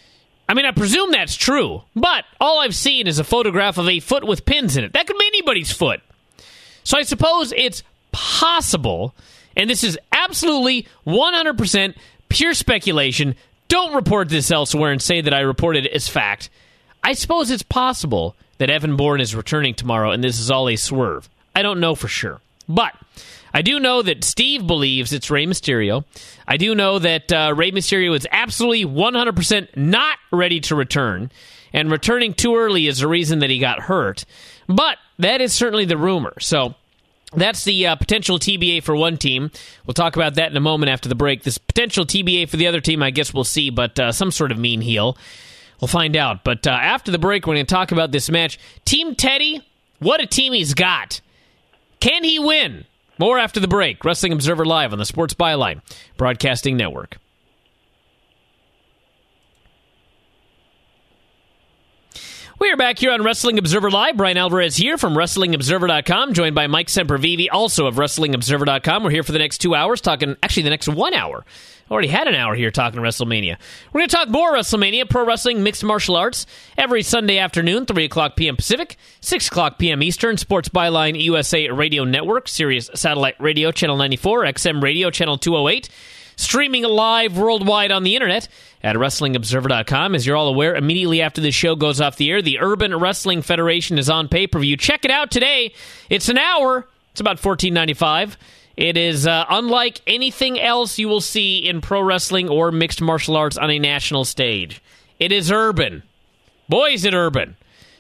I mean, I presume that's true, but all I've seen is a photograph of a foot with pins in it. That could be anybody's foot. So I suppose it's possible, and this is absolutely 100% pure speculation. Don't report this elsewhere and say that I reported it as fact. I suppose it's possible that Evan Bourne is returning tomorrow, and this is all a swerve. I don't know for sure. But I do know that Steve believes it's Rey Mysterio. I do know that Rey Mysterio is absolutely 100% not ready to return, and returning too early is the reason that he got hurt. But that is certainly the rumor. So that's the potential TBA for one team. We'll talk about that in a moment after the break. This potential TBA for the other team, I guess we'll see, but some sort of mean heel. We'll find out. But after the break, we're going to talk about this match. Team Teddy, what a team he's got. Can he win? More after the break. Wrestling Observer Live on the Sports Byline Broadcasting Network. We are back here on Wrestling Observer Live. Brian Alvarez here from WrestlingObserver.com, joined by Mike Sempervive, also of WrestlingObserver.com. We're here for the next 2 hours, talking, actually the next 1 hour. Already had an hour here talking WrestleMania. We're going to talk more WrestleMania, pro wrestling, mixed martial arts, every Sunday afternoon, 3 o'clock p.m. Pacific, 6 o'clock p.m. Eastern, Sports Byline USA Radio Network, Sirius Satellite Radio, Channel 94, XM Radio, Channel 208, streaming live worldwide on the internet at WrestlingObserver.com. As you're all aware, immediately after this show goes off the air, the Urban Wrestling Federation is on pay-per-view. Check it out today. It's an hour. It's about $14.95. It is unlike anything else you will see in pro wrestling or mixed martial arts on a national stage. It is urban. Boy, is it urban.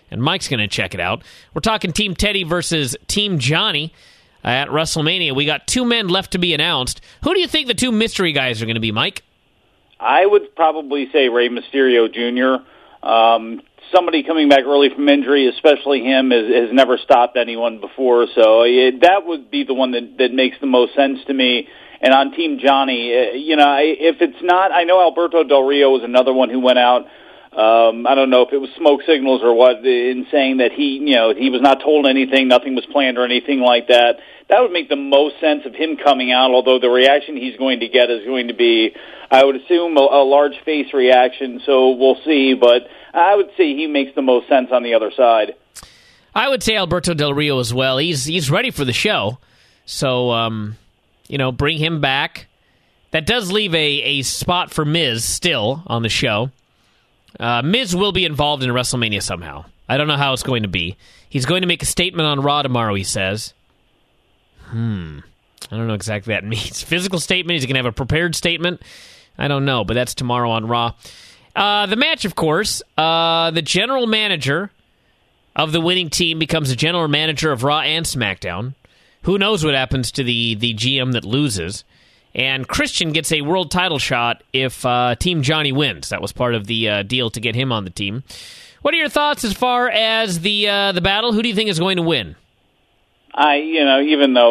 and Mike's going to check it out. We're talking Team Teddy versus Team Johnny at WrestleMania. We got 2 men left to be announced. Who do you think the 2 mystery guys are going to be, Mike? I would probably say Rey Mysterio Jr. Somebody coming back early from injury, especially him, has never stopped anyone before. So that would be the one that makes the most sense to me. And on Team Johnny, if it's not, I know Alberto Del Rio was another one who went out. I don't know if it was smoke signals or what, in saying that he was not told anything, nothing was planned or anything like that. That would make the most sense of him coming out, although the reaction he's going to get is going to be, I would assume, a large face reaction, so we'll see. But I would say he makes the most sense on the other side. I would say Alberto Del Rio as well. He's ready for the show, so, bring him back. That does leave a spot for Miz still on the show. Miz will be involved in WrestleMania somehow. I don't know how it's going to be. He's going to make a statement on Raw tomorrow, he says. I don't know exactly what that means. Physical statement? He's going to have a prepared statement? I don't know, but that's tomorrow on Raw. The match, of course, the general manager of the winning team becomes the general manager of Raw and SmackDown. Who knows what happens to the GM that loses? And Christian gets a world title shot if Team Johnny wins. That was part of the deal to get him on the team. What are your thoughts as far as the battle? Who do you think is going to win? Even though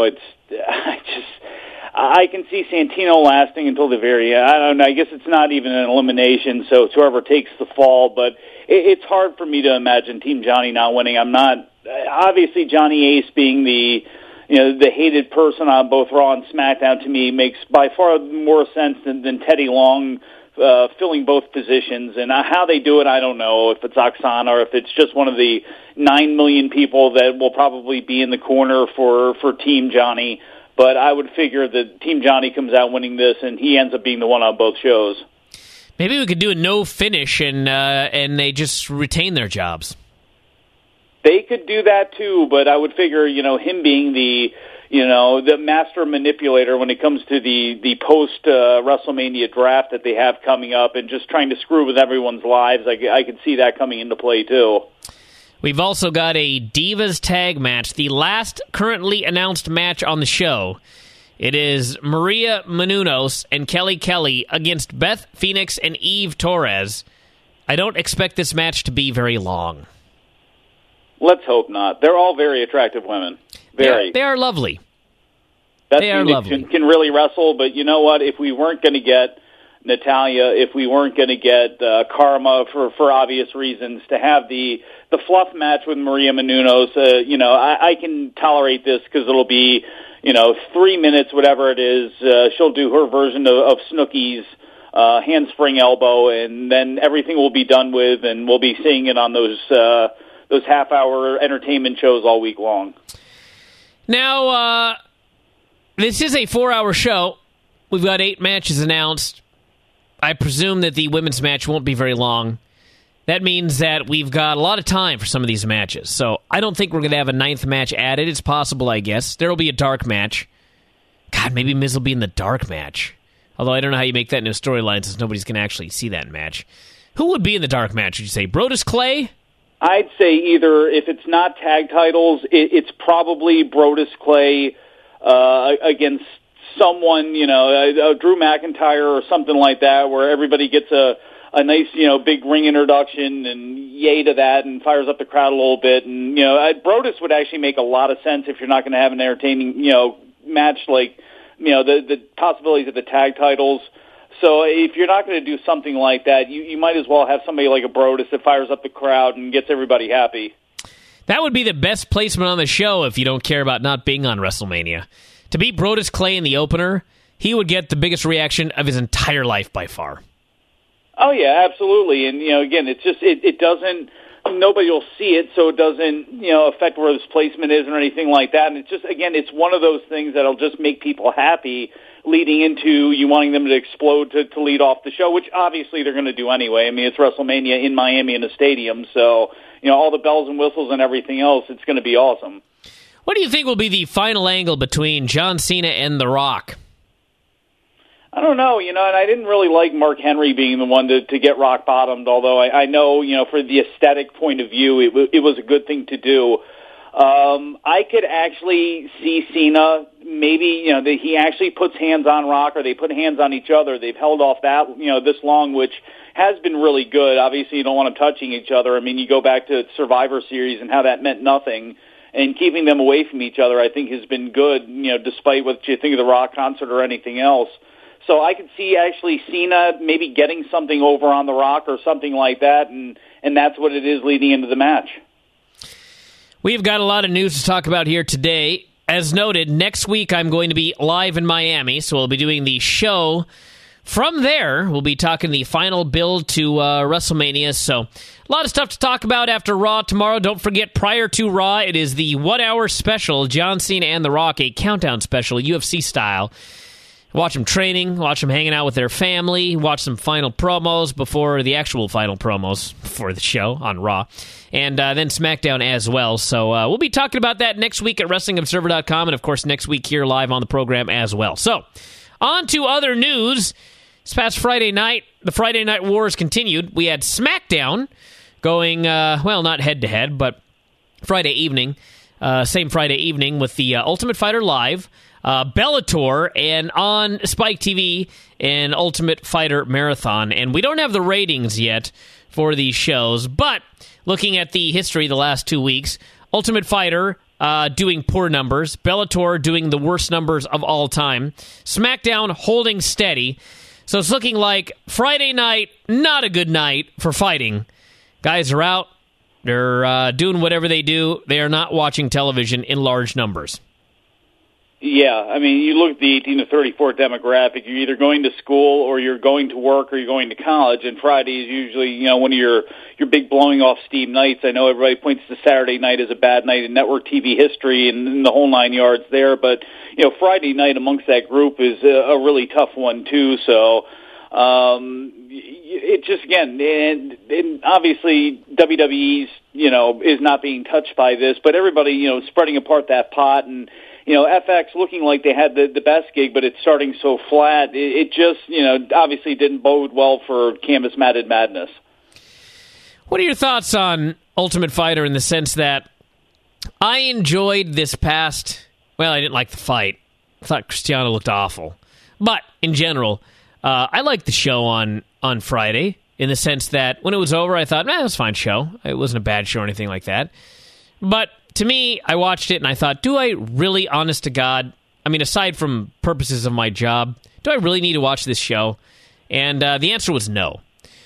I can see Santino lasting until the very end. I don't know. I guess it's not even an elimination, so it's whoever takes the fall. But it's hard for me to imagine Team Johnny not winning. I'm not. Obviously, Johnny Ace being the hated person on both Raw and SmackDown to me makes by far more sense than Teddy Long filling both positions. And how they do it, I don't know. If it's Oksana or if it's just one of the 9 million people that will probably be in the corner for Team Johnny. But I would figure that Team Johnny comes out winning this, and he ends up being the one on both shows. Maybe we could do a no finish, and they just retain their jobs. They could do that too, but I would figure, him being the master manipulator when it comes to the post WrestleMania draft that they have coming up, and just trying to screw with everyone's lives. I could see that coming into play too. We've also got a Divas tag match, the last currently announced match on the show. It is Maria Menounos and Kelly Kelly against Beth Phoenix and Eve Torres. I don't expect this match to be very long. Let's hope not. They're all very attractive women. Very. They are lovely. They are lovely. Can really wrestle, but you know what? If we weren't going to get Natalya, if we weren't going to get Karma for obvious reasons, to have the fluff match with Maria Menounos, I can tolerate this because it'll be, 3 minutes, whatever it is. She'll do her version of Snooki's handspring elbow, and then everything will be done with, and we'll be seeing it on those half-hour entertainment shows all week long. Now, this is a 4-hour show. We've got 8 matches announced. I presume that the women's match won't be very long. That means that we've got a lot of time for some of these matches. So I don't think we're going to have a 9th match added. It's possible, I guess. There will be a dark match. God, maybe Miz will be in the dark match. Although I don't know how you make that into a storyline since nobody's going to actually see that match. Who would be in the dark match, would you say? Brodus Clay? I'd say either, if it's not tag titles, it's probably Brodus Clay against someone, Drew McIntyre or something like that, where everybody gets a nice, big ring introduction and yay to that and fires up the crowd a little bit. And, Brodus would actually make a lot of sense if you're not going to have an entertaining, match like, the possibilities of the tag titles. So if you're not going to do something like that, you might as well have somebody like a Brodus that fires up the crowd and gets everybody happy. That would be the best placement on the show if you don't care about not being on WrestleMania. To beat Brodus Clay in the opener, he would get the biggest reaction of his entire life by far. Oh, yeah, absolutely. And, again, it's just, it doesn't, nobody will see it, so it doesn't, affect where his placement is or anything like that. And it's just, again, it's one of those things that'll just make people happy leading into you wanting them to explode to lead off the show, which obviously they're going to do anyway. I mean, it's WrestleMania in Miami in a stadium, so, all the bells and whistles and everything else, it's going to be awesome. What do you think will be the final angle between John Cena and The Rock? I don't know, and I didn't really like Mark Henry being the one to get rock bottomed, although I know, for the aesthetic point of view, it was a good thing to do. I could actually see Cena, maybe, that he actually puts hands on Rock, or they put hands on each other. They've held off that, this long, which has been really good. Obviously, you don't want them touching each other. I mean, you go back to Survivor Series and how that meant nothing. And keeping them away from each other, I think, has been good, despite what you think of the Rock concert or anything else. So I could see actually Cena maybe getting something over on The Rock or something like that, and that's what it is leading into the match. We've got a lot of news to talk about here today. As noted, next week I'm going to be live in Miami, so we'll be doing the show. From there, we'll be talking the final build to WrestleMania, so a lot of stuff to talk about after Raw tomorrow. Don't forget, prior to Raw, it is the 1 hour special, John Cena and The Rock, a countdown special, UFC style. Watch them training, watch them hanging out with their family, watch some final promos before the actual final promos for the show on Raw, and then SmackDown as well. So we'll be talking about that next week at WrestlingObserver.com, and of course next week here live on the program as well. So, on to other news. This past Friday night, the Friday Night Wars continued. We had SmackDown going, not head-to-head, but Friday evening, same Friday evening with the Ultimate Fighter Live, Bellator, and on Spike TV, an Ultimate Fighter Marathon. And we don't have the ratings yet for these shows, but looking at the history the last 2 weeks, Ultimate Fighter doing poor numbers, Bellator doing the worst numbers of all time, SmackDown holding steady. So it's looking like Friday night, not a good night for fighting. Guys are out. They're doing whatever they do. They are not watching television in large numbers. Yeah, I mean, you look at the 18 to 34 demographic, you're either going to school or you're going to work or you're going to college, and Friday is usually, one of your big blowing off steam nights. I know everybody points to Saturday night as a bad night in network TV history and the whole 9 yards there, but, Friday night amongst that group is a really tough one, too, so it just, again, and obviously WWE's, is not being touched by this, but everybody, spreading apart that pot, and FX looking like they had the best gig, but it's starting so flat. It just, obviously didn't bode well for Canvas Matted Madness. What are your thoughts on Ultimate Fighter in the sense that I enjoyed this past... Well, I didn't like the fight. I thought Cristiano looked awful. But, in general, I liked the show on Friday in the sense that when it was over, I thought, it was a fine show. It wasn't a bad show or anything like that. But... to me, I watched it and I thought, do I really, honest to God, I mean, aside from purposes of my job, do I really need to watch this show? And the answer was no.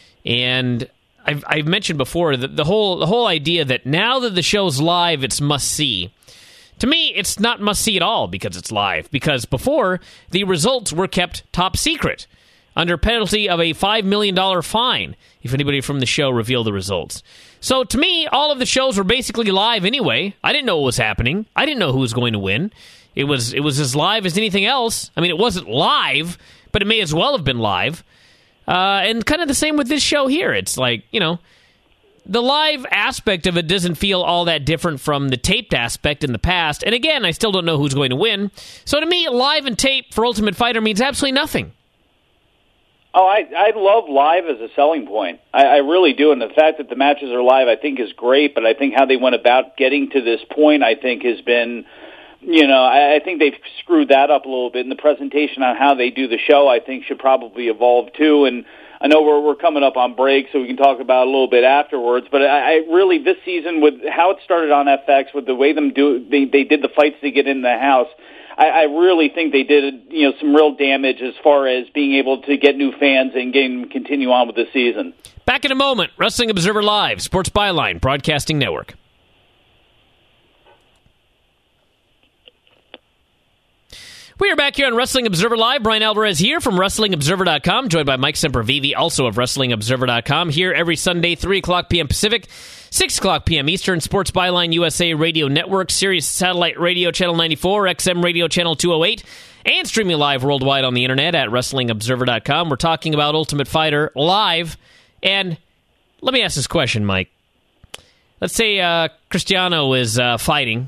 And I've mentioned before that the whole idea that now that the show's live, it's must-see. To me, it's not must-see at all because it's live. Because before, the results were kept top secret under penalty of a $5 million fine if anybody from the show revealed the results. So, to me, all of the shows were basically live anyway. I didn't know what was happening. I didn't know who was going to win. It was as live as anything else. I mean, it wasn't live, but it may as well have been live. And kind of the same with this show here. It's like, the live aspect of it doesn't feel all that different from the taped aspect in the past. And again, I still don't know who's going to win. So, to me, live and tape for Ultimate Fighter means absolutely nothing. Oh, I love live as a selling point. I really do, and the fact that the matches are live I think is great, but I think how they went about getting to this point I think has been, I think they've screwed that up a little bit, and the presentation on how they do the show I think should probably evolve too, and I know we're coming up on break, so we can talk about it a little bit afterwards, but I really, this season, with how it started on FX, with the way they did the fights to get in the house, I really think they did, some real damage as far as being able to get new fans and getting them continue on with the season. Back in a moment. Wrestling Observer Live, Sports Byline Broadcasting Network. We are back here on Wrestling Observer Live. Brian Alvarez here from WrestlingObserver.com, joined by Mike Sempervive, also of WrestlingObserver.com, here every Sunday, 3 o'clock p.m. Pacific, 6 o'clock p.m. Eastern, Sports Byline USA Radio Network, Sirius Satellite Radio Channel 94, XM Radio Channel 208, and streaming live worldwide on the internet at WrestlingObserver.com. We're talking about Ultimate Fighter live, and let me ask this question, Mike. Let's say Cristiano is fighting.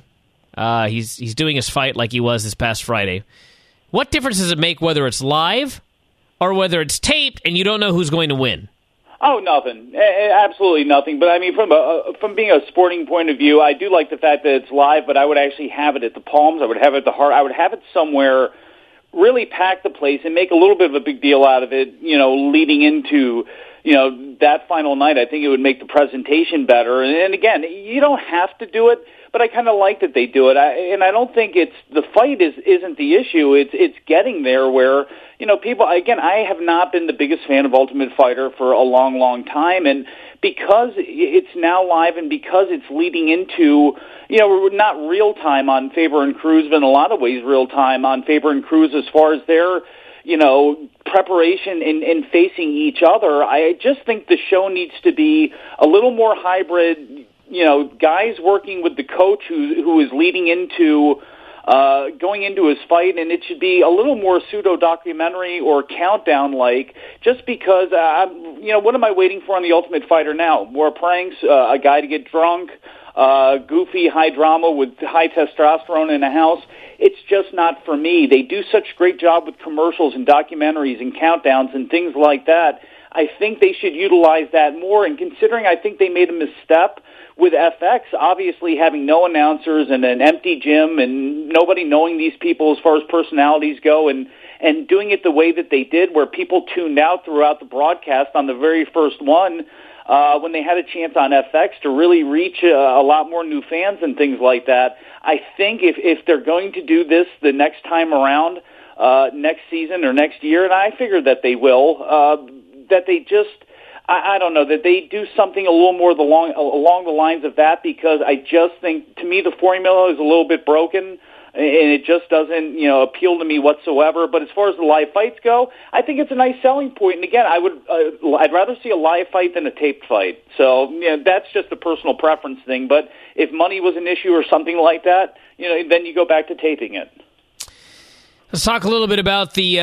He's doing his fight like he was this past Friday. What difference does it make whether it's live or whether it's taped and you don't know who's going to win? Oh, nothing. Absolutely nothing. But I mean, from being a sporting point of view, I do like the fact that it's live, but I would actually have it at the Palms. I would have it at the Hart. I would have it somewhere, really pack the place and make a little bit of a big deal out of it, leading into, that final night. I think it would make the presentation better. And again, you don't have to do it, but I kind of like that they do it. And I don't think the fight isn't the issue. It's getting there where, people, again, I have not been the biggest fan of Ultimate Fighter for a long, long time. And because it's now live and because it's leading into, not real time on Faber and Cruz, but in a lot of ways real time on Faber and Cruz as far as their, preparation in facing each other, I just think the show needs to be a little more hybrid, guys working with the coach who is leading into going into his fight, and it should be a little more pseudo-documentary or countdown-like, just because, what am I waiting for on The Ultimate Fighter now? More pranks, a guy to get drunk, goofy, high drama with high testosterone in a house. It's just not for me. They do such a great job with commercials and documentaries and countdowns and things like that. I think they should utilize that more, and considering I think they made a misstep with FX, obviously having no announcers and an empty gym and nobody knowing these people as far as personalities go, and doing it the way that they did, where people tuned out throughout the broadcast on the very first one, when they had a chance on FX to really reach a lot more new fans and things like that. I think if they're going to do this the next time around, next season or next year, and I figure that they will, that they just, I don't know, that they do something a little more along the lines of that, because I just think, to me, the formula is a little bit broken, and it just doesn't, appeal to me whatsoever. But as far as the live fights go, I think it's a nice selling point. And again, I'd rather see a live fight than a taped fight. So, that's just a personal preference thing. But if money was an issue or something like that, then you go back to taping it. Let's talk a little bit about the,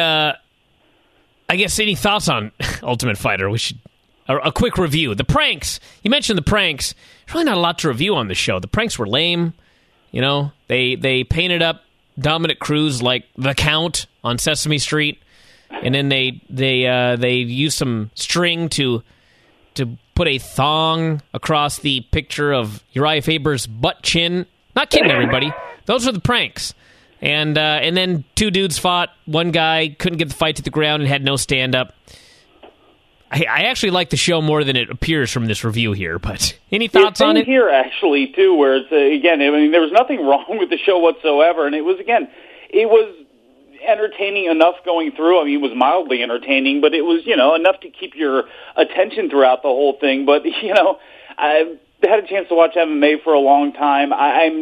I guess, any thoughts on Ultimate Fighter? We should, a quick review. The pranks, you mentioned the pranks. There's really not a lot to review on the show. The pranks were lame. They painted up Dominic Cruz like the Count on Sesame Street, and then they used some string to put a thong across the picture of Uriah Faber's butt chin. Not kidding, everybody. Those were the pranks. And then two dudes fought. One guy couldn't get the fight to the ground and had no stand-up. I actually like the show more than it appears from this review here, but any thoughts on it? Here, actually, too, where it's, again, I mean, there was nothing wrong with the show whatsoever, and it was entertaining enough going through. I mean, it was mildly entertaining, but it was, enough to keep your attention throughout the whole thing. But, I've had a chance to watch MMA for a long time.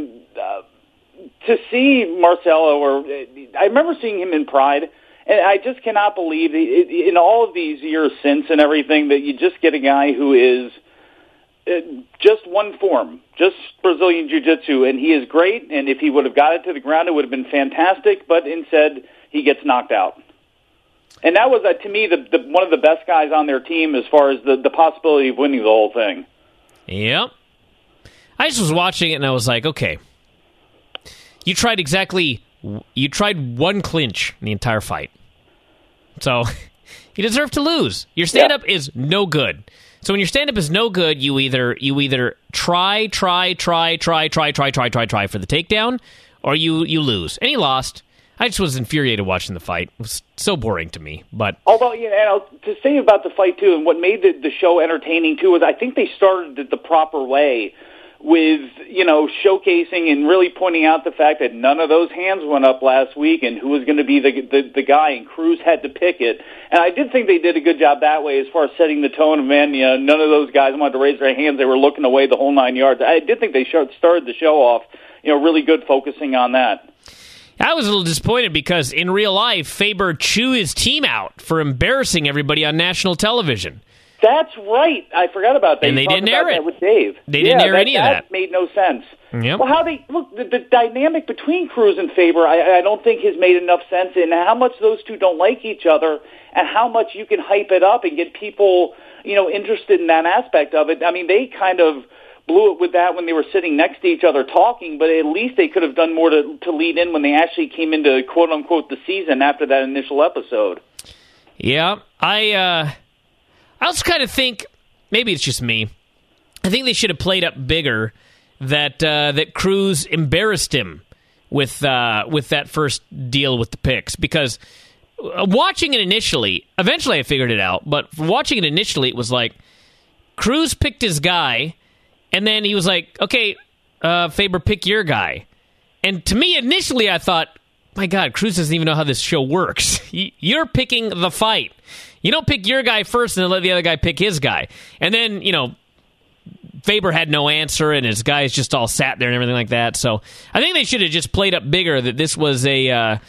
To see Marcelo, I remember seeing him in Pride, and I just cannot believe in all of these years since and everything that you just get a guy who is just one form, just Brazilian Jiu-Jitsu, and he is great, and if he would have got it to the ground, it would have been fantastic, but instead he gets knocked out. And that was, to me, the one of the best guys on their team as far as the possibility of winning the whole thing. Yep. I just was watching it, and I was like, okay, you tried one clinch in the entire fight. So, you deserve to lose. Your stand-up is no good. So when your stand-up is no good, you either try for the takedown, or you lose. And he lost. I just was infuriated watching the fight. It was so boring to me. But although, to say about the fight, too, and what made the show entertaining, too, was I think they started it the proper way, with, showcasing and really pointing out the fact that none of those hands went up last week and who was going to be the guy, and Cruz had to pick it. And I did think they did a good job that way as far as setting the tone of, man, none of those guys wanted to raise their hands. They were looking away the whole 9 yards. I did think they started the show off, really good, focusing on that. I was a little disappointed because in real life, Faber chewed his team out for embarrassing everybody on national television. That's right. I forgot about that. And they didn't air it. That with Dave. They didn't air any of that. That made no sense. Yep. Well, the dynamic between Cruz and Faber, I don't think has made enough sense in how much those two don't like each other and how much you can hype it up and get people, interested in that aspect of it. I mean, they kind of blew it with that when they were sitting next to each other talking, but at least they could have done more to lead in when they actually came into, quote-unquote, the season after that initial episode. Yeah, I also kind of think, maybe it's just me, I think they should have played up bigger that Cruz embarrassed him with that first deal with the picks, because watching it initially, eventually I figured it out, but watching it initially, it was like Cruz picked his guy, and then he was like, okay, Faber, pick your guy. And to me, initially, I thought, my God, Cruz doesn't even know how this show works. You're picking the fight. You don't pick your guy first and then let the other guy pick his guy. And then, Faber had no answer, and his guys just all sat there and everything like that. So I think they should have just played up bigger that this was an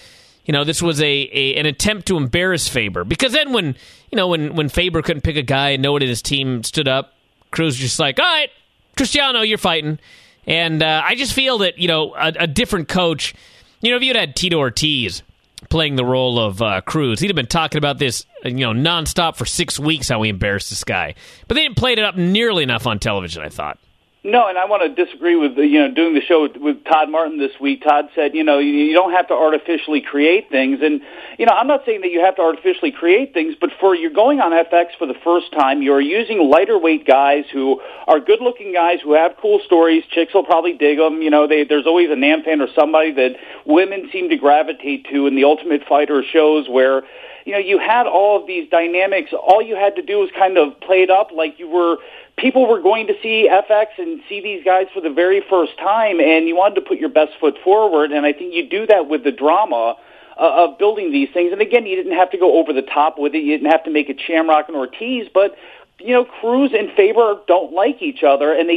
attempt to embarrass Faber. Because then when Faber couldn't pick a guy and no one in his team stood up, Cruz was just like, all right, Cristiano, you're fighting. And I just feel that, a different coach, if you had Tito Ortiz playing the role of Cruz, he'd have been talking about this, nonstop for 6 weeks, how he embarrassed this guy. But they didn't play it up nearly enough on television, I thought. No, and I want to disagree with, doing the show with Todd Martin this week. Todd said, you don't have to artificially create things. And, I'm not saying that you have to artificially create things, but you're going on FX for the first time, you're using lighter weight guys who are good-looking guys who have cool stories. Chicks will probably dig them. There's always a Nam fan or somebody that women seem to gravitate to in the Ultimate Fighter shows where, you had all of these dynamics. All you had to do was kind of play it up like people were going to see FX and see these guys for the very first time, and you wanted to put your best foot forward, and I think you do that with the drama of building these things. And again, you didn't have to go over the top with it. You didn't have to make it Shamrock and Ortiz, but Cruz and Faber don't like each other, and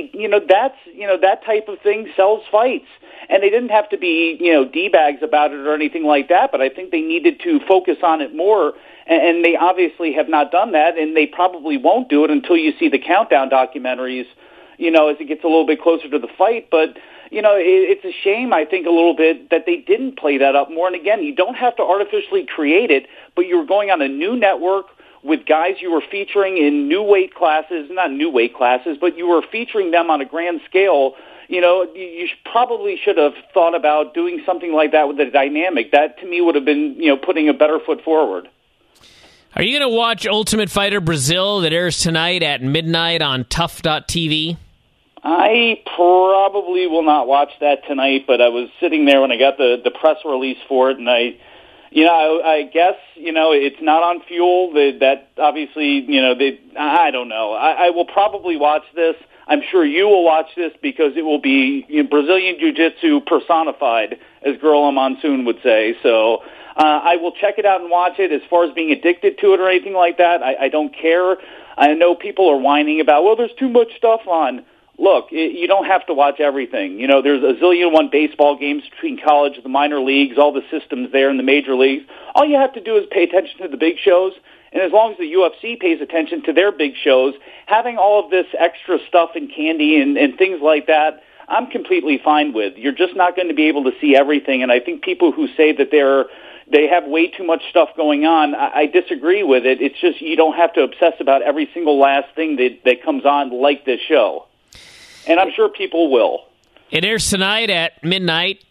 that type of thing sells fights. And they didn't have to be, D-bags about it or anything like that, but I think they needed to focus on it more, and they obviously have not done that, and they probably won't do it until you see the countdown documentaries, as it gets a little bit closer to the fight. But, it's a shame, I think, a little bit that they didn't play that up more. And again, you don't have to artificially create it, but you're going on a new network with guys you were featuring in new weight classes, not new weight classes, but you were featuring them on a grand scale. You probably should have thought about doing something like that with the dynamic. That, to me, would have been, putting a better foot forward. Are you going to watch Ultimate Fighter Brazil that airs tonight at midnight on Tough.tv? I probably will not watch that tonight, but I was sitting there when I got the press release for it, and I guess, it's not on Fuel. That obviously, I don't know. I will probably watch this. I'm sure you will watch this because it will be Brazilian Jiu-Jitsu personified, as Gorilla Monsoon would say. So I will check it out and watch it. As far as being addicted to it or anything like that, I don't care. I know people are whining about, well, there's too much stuff on. Look, you don't have to watch everything. There's a zillion one baseball games between college and the minor leagues, all the systems there in the major leagues. All you have to do is pay attention to the big shows. And as long as the UFC pays attention to their big shows, having all of this extra stuff and candy and things like that, I'm completely fine with. You're just not going to be able to see everything. And I think people who say that they have way too much stuff going on, I disagree with it. It's just you don't have to obsess about every single last thing that comes on like this show. And I'm sure people will. It airs tonight at midnight.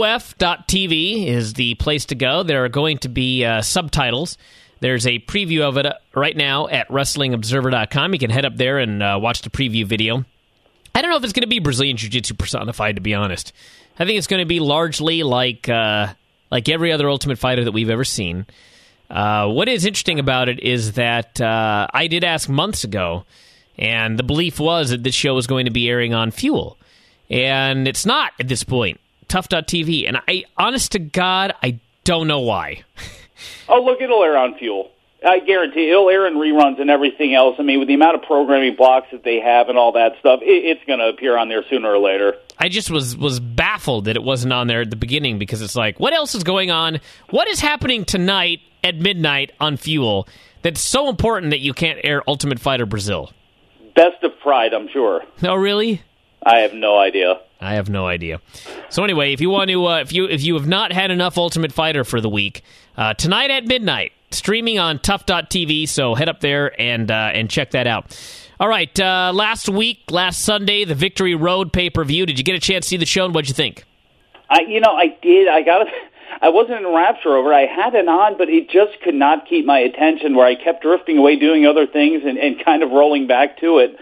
TUF.TV is the place to go. There are going to be subtitles. There's a preview of it right now at WrestlingObserver.com. You can head up there and watch the preview video. I don't know if it's going to be Brazilian Jiu-Jitsu personified, to be honest. I think it's going to be largely like every other Ultimate Fighter that we've ever seen. What is interesting about it is that I did ask months ago, and the belief was that this show was going to be airing on Fuel. And it's not at this point. Tough.tv. And honest to God, I don't know why. Oh, look, it'll air on Fuel. I guarantee it'll air in reruns and everything else. I mean, with the amount of programming blocks that they have and all that stuff, it's going to appear on there sooner or later. I just was baffled that it wasn't on there at the beginning because it's like, what else is going on? What is happening tonight at midnight on Fuel that's so important that you can't air Ultimate Fighter Brazil? Best of Pride, I'm sure. Oh, really? I have no idea. I have no idea. So anyway, if you want to, if you have not had enough Ultimate Fighter for the week, tonight at midnight, streaming on Tough.tv. So head up there and check that out. All right, last Sunday, the Victory Road pay-per-view. Did you get a chance to see the show, and what'd you think? I did. I wasn't in rapture over it. I had it on, but it just could not keep my attention, where I kept drifting away doing other things and kind of rolling back to it.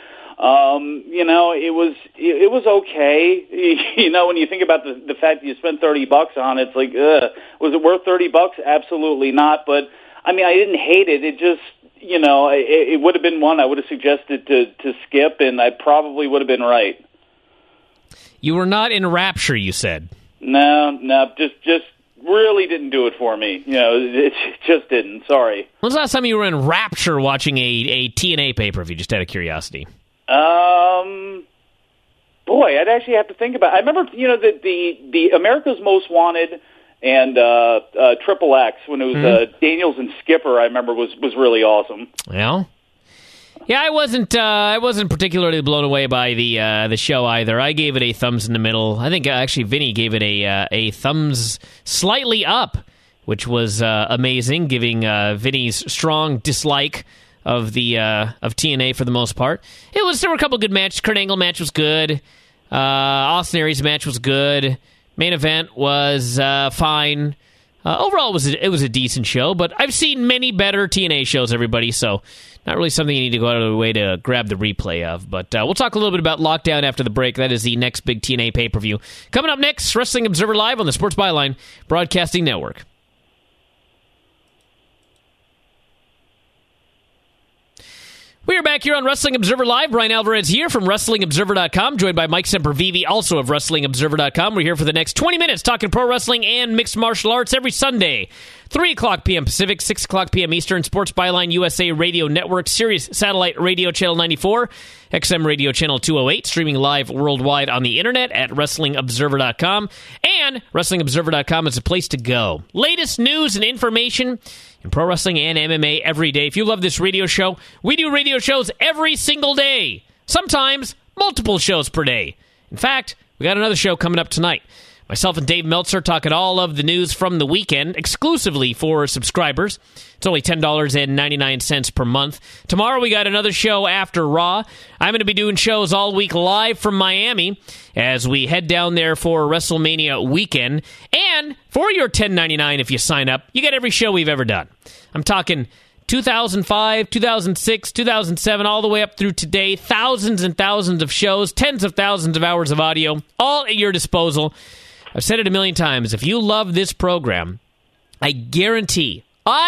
It was okay. When you think about the fact that you spent $30 on it, it's like, was it worth $30? Absolutely not. But I mean, I didn't hate it. It just, it would have been one I would have suggested to skip, and I probably would have been right. You were not in rapture, you said. No, just really didn't do it for me. It just didn't. Sorry. When's the last time you were in rapture watching a TNA pay-per-view, just out of curiosity? Boy, I'd actually have to think about it. I remember, the America's Most Wanted and Triple X, when it was Daniels and Skipper, I remember was really awesome. Well, yeah, I wasn't particularly blown away by the show either. I gave it a thumbs in the middle. I think actually Vinny gave it a thumbs slightly up, which was amazing, giving Vinny's strong dislike of TNA for the most part. There were a couple of good matches. Kurt Angle match was good. Austin Aries match was good. Main event was fine. Overall, it was a decent show, but I've seen many better TNA shows, everybody, so not really something you need to go out of the way to grab the replay of. But we'll talk a little bit about Lockdown after the break. That is the next big TNA pay-per-view. Coming up next, Wrestling Observer Live on the Sports Byline Broadcasting Network. We are back here on Wrestling Observer Live. Brian Alvarez here from WrestlingObserver.com, joined by Mike Sempervive, also of WrestlingObserver.com. We're here for the next 20 minutes talking pro wrestling and mixed martial arts every Sunday. 3 o'clock p.m. Pacific, 6 o'clock p.m. Eastern, Sports Byline USA Radio Network, Sirius Satellite Radio Channel 94, XM Radio Channel 208, streaming live worldwide on the internet at WrestlingObserver.com. And WrestlingObserver.com is a place to go. Latest news and information in pro wrestling and MMA every day. If you love this radio show, we do radio shows every single day. Sometimes multiple shows per day. In fact, we got another show coming up tonight. Myself and Dave Meltzer talking all of the news from the weekend exclusively for subscribers. It's only $10.99 per month. Tomorrow we got another show after Raw. I'm going to be doing shows all week live from Miami as we head down there for WrestleMania weekend. And for your $10.99 if you sign up, you get every show we've ever done. I'm talking 2005, 2006, 2007, all the way up through today. Thousands and thousands of shows, tens of thousands of hours of audio, all at your disposal. I've said it a million times. If you love this program, I guarantee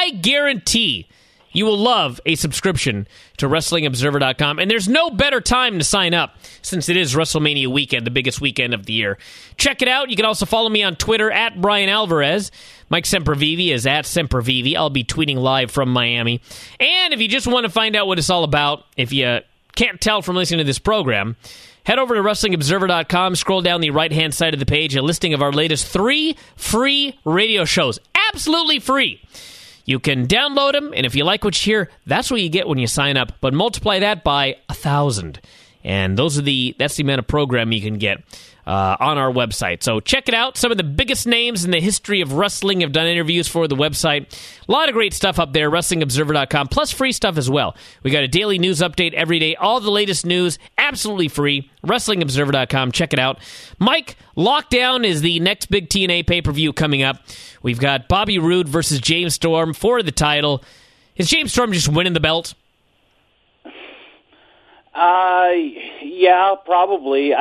you will love a subscription to WrestlingObserver.com. And there's no better time to sign up since it is WrestleMania weekend, the biggest weekend of the year. Check it out. You can also follow me on Twitter at Brian Alvarez. Mike Sempervive is at Sempervive. I'll be tweeting live from Miami. And if you just want to find out what it's all about, if you can't tell from listening to this program, head over to WrestlingObserver.com, scroll down the right-hand side of the page, a listing of our latest 3 free radio shows. Absolutely free. You can download them, and if you like what you hear, that's what you get when you sign up. But multiply that by 1,000. And that's the amount of program you can get on our website. So check it out. Some of the biggest names in the history of wrestling have done interviews for the website. A lot of great stuff up there, WrestlingObserver.com, plus free stuff as well. We got a daily news update every day, all the latest news, absolutely free, WrestlingObserver.com. Check it out. Mike, Lockdown is the next big TNA pay-per-view coming up. We've got Bobby Roode versus James Storm for the title. Is James Storm just winning the belt? Yeah, probably.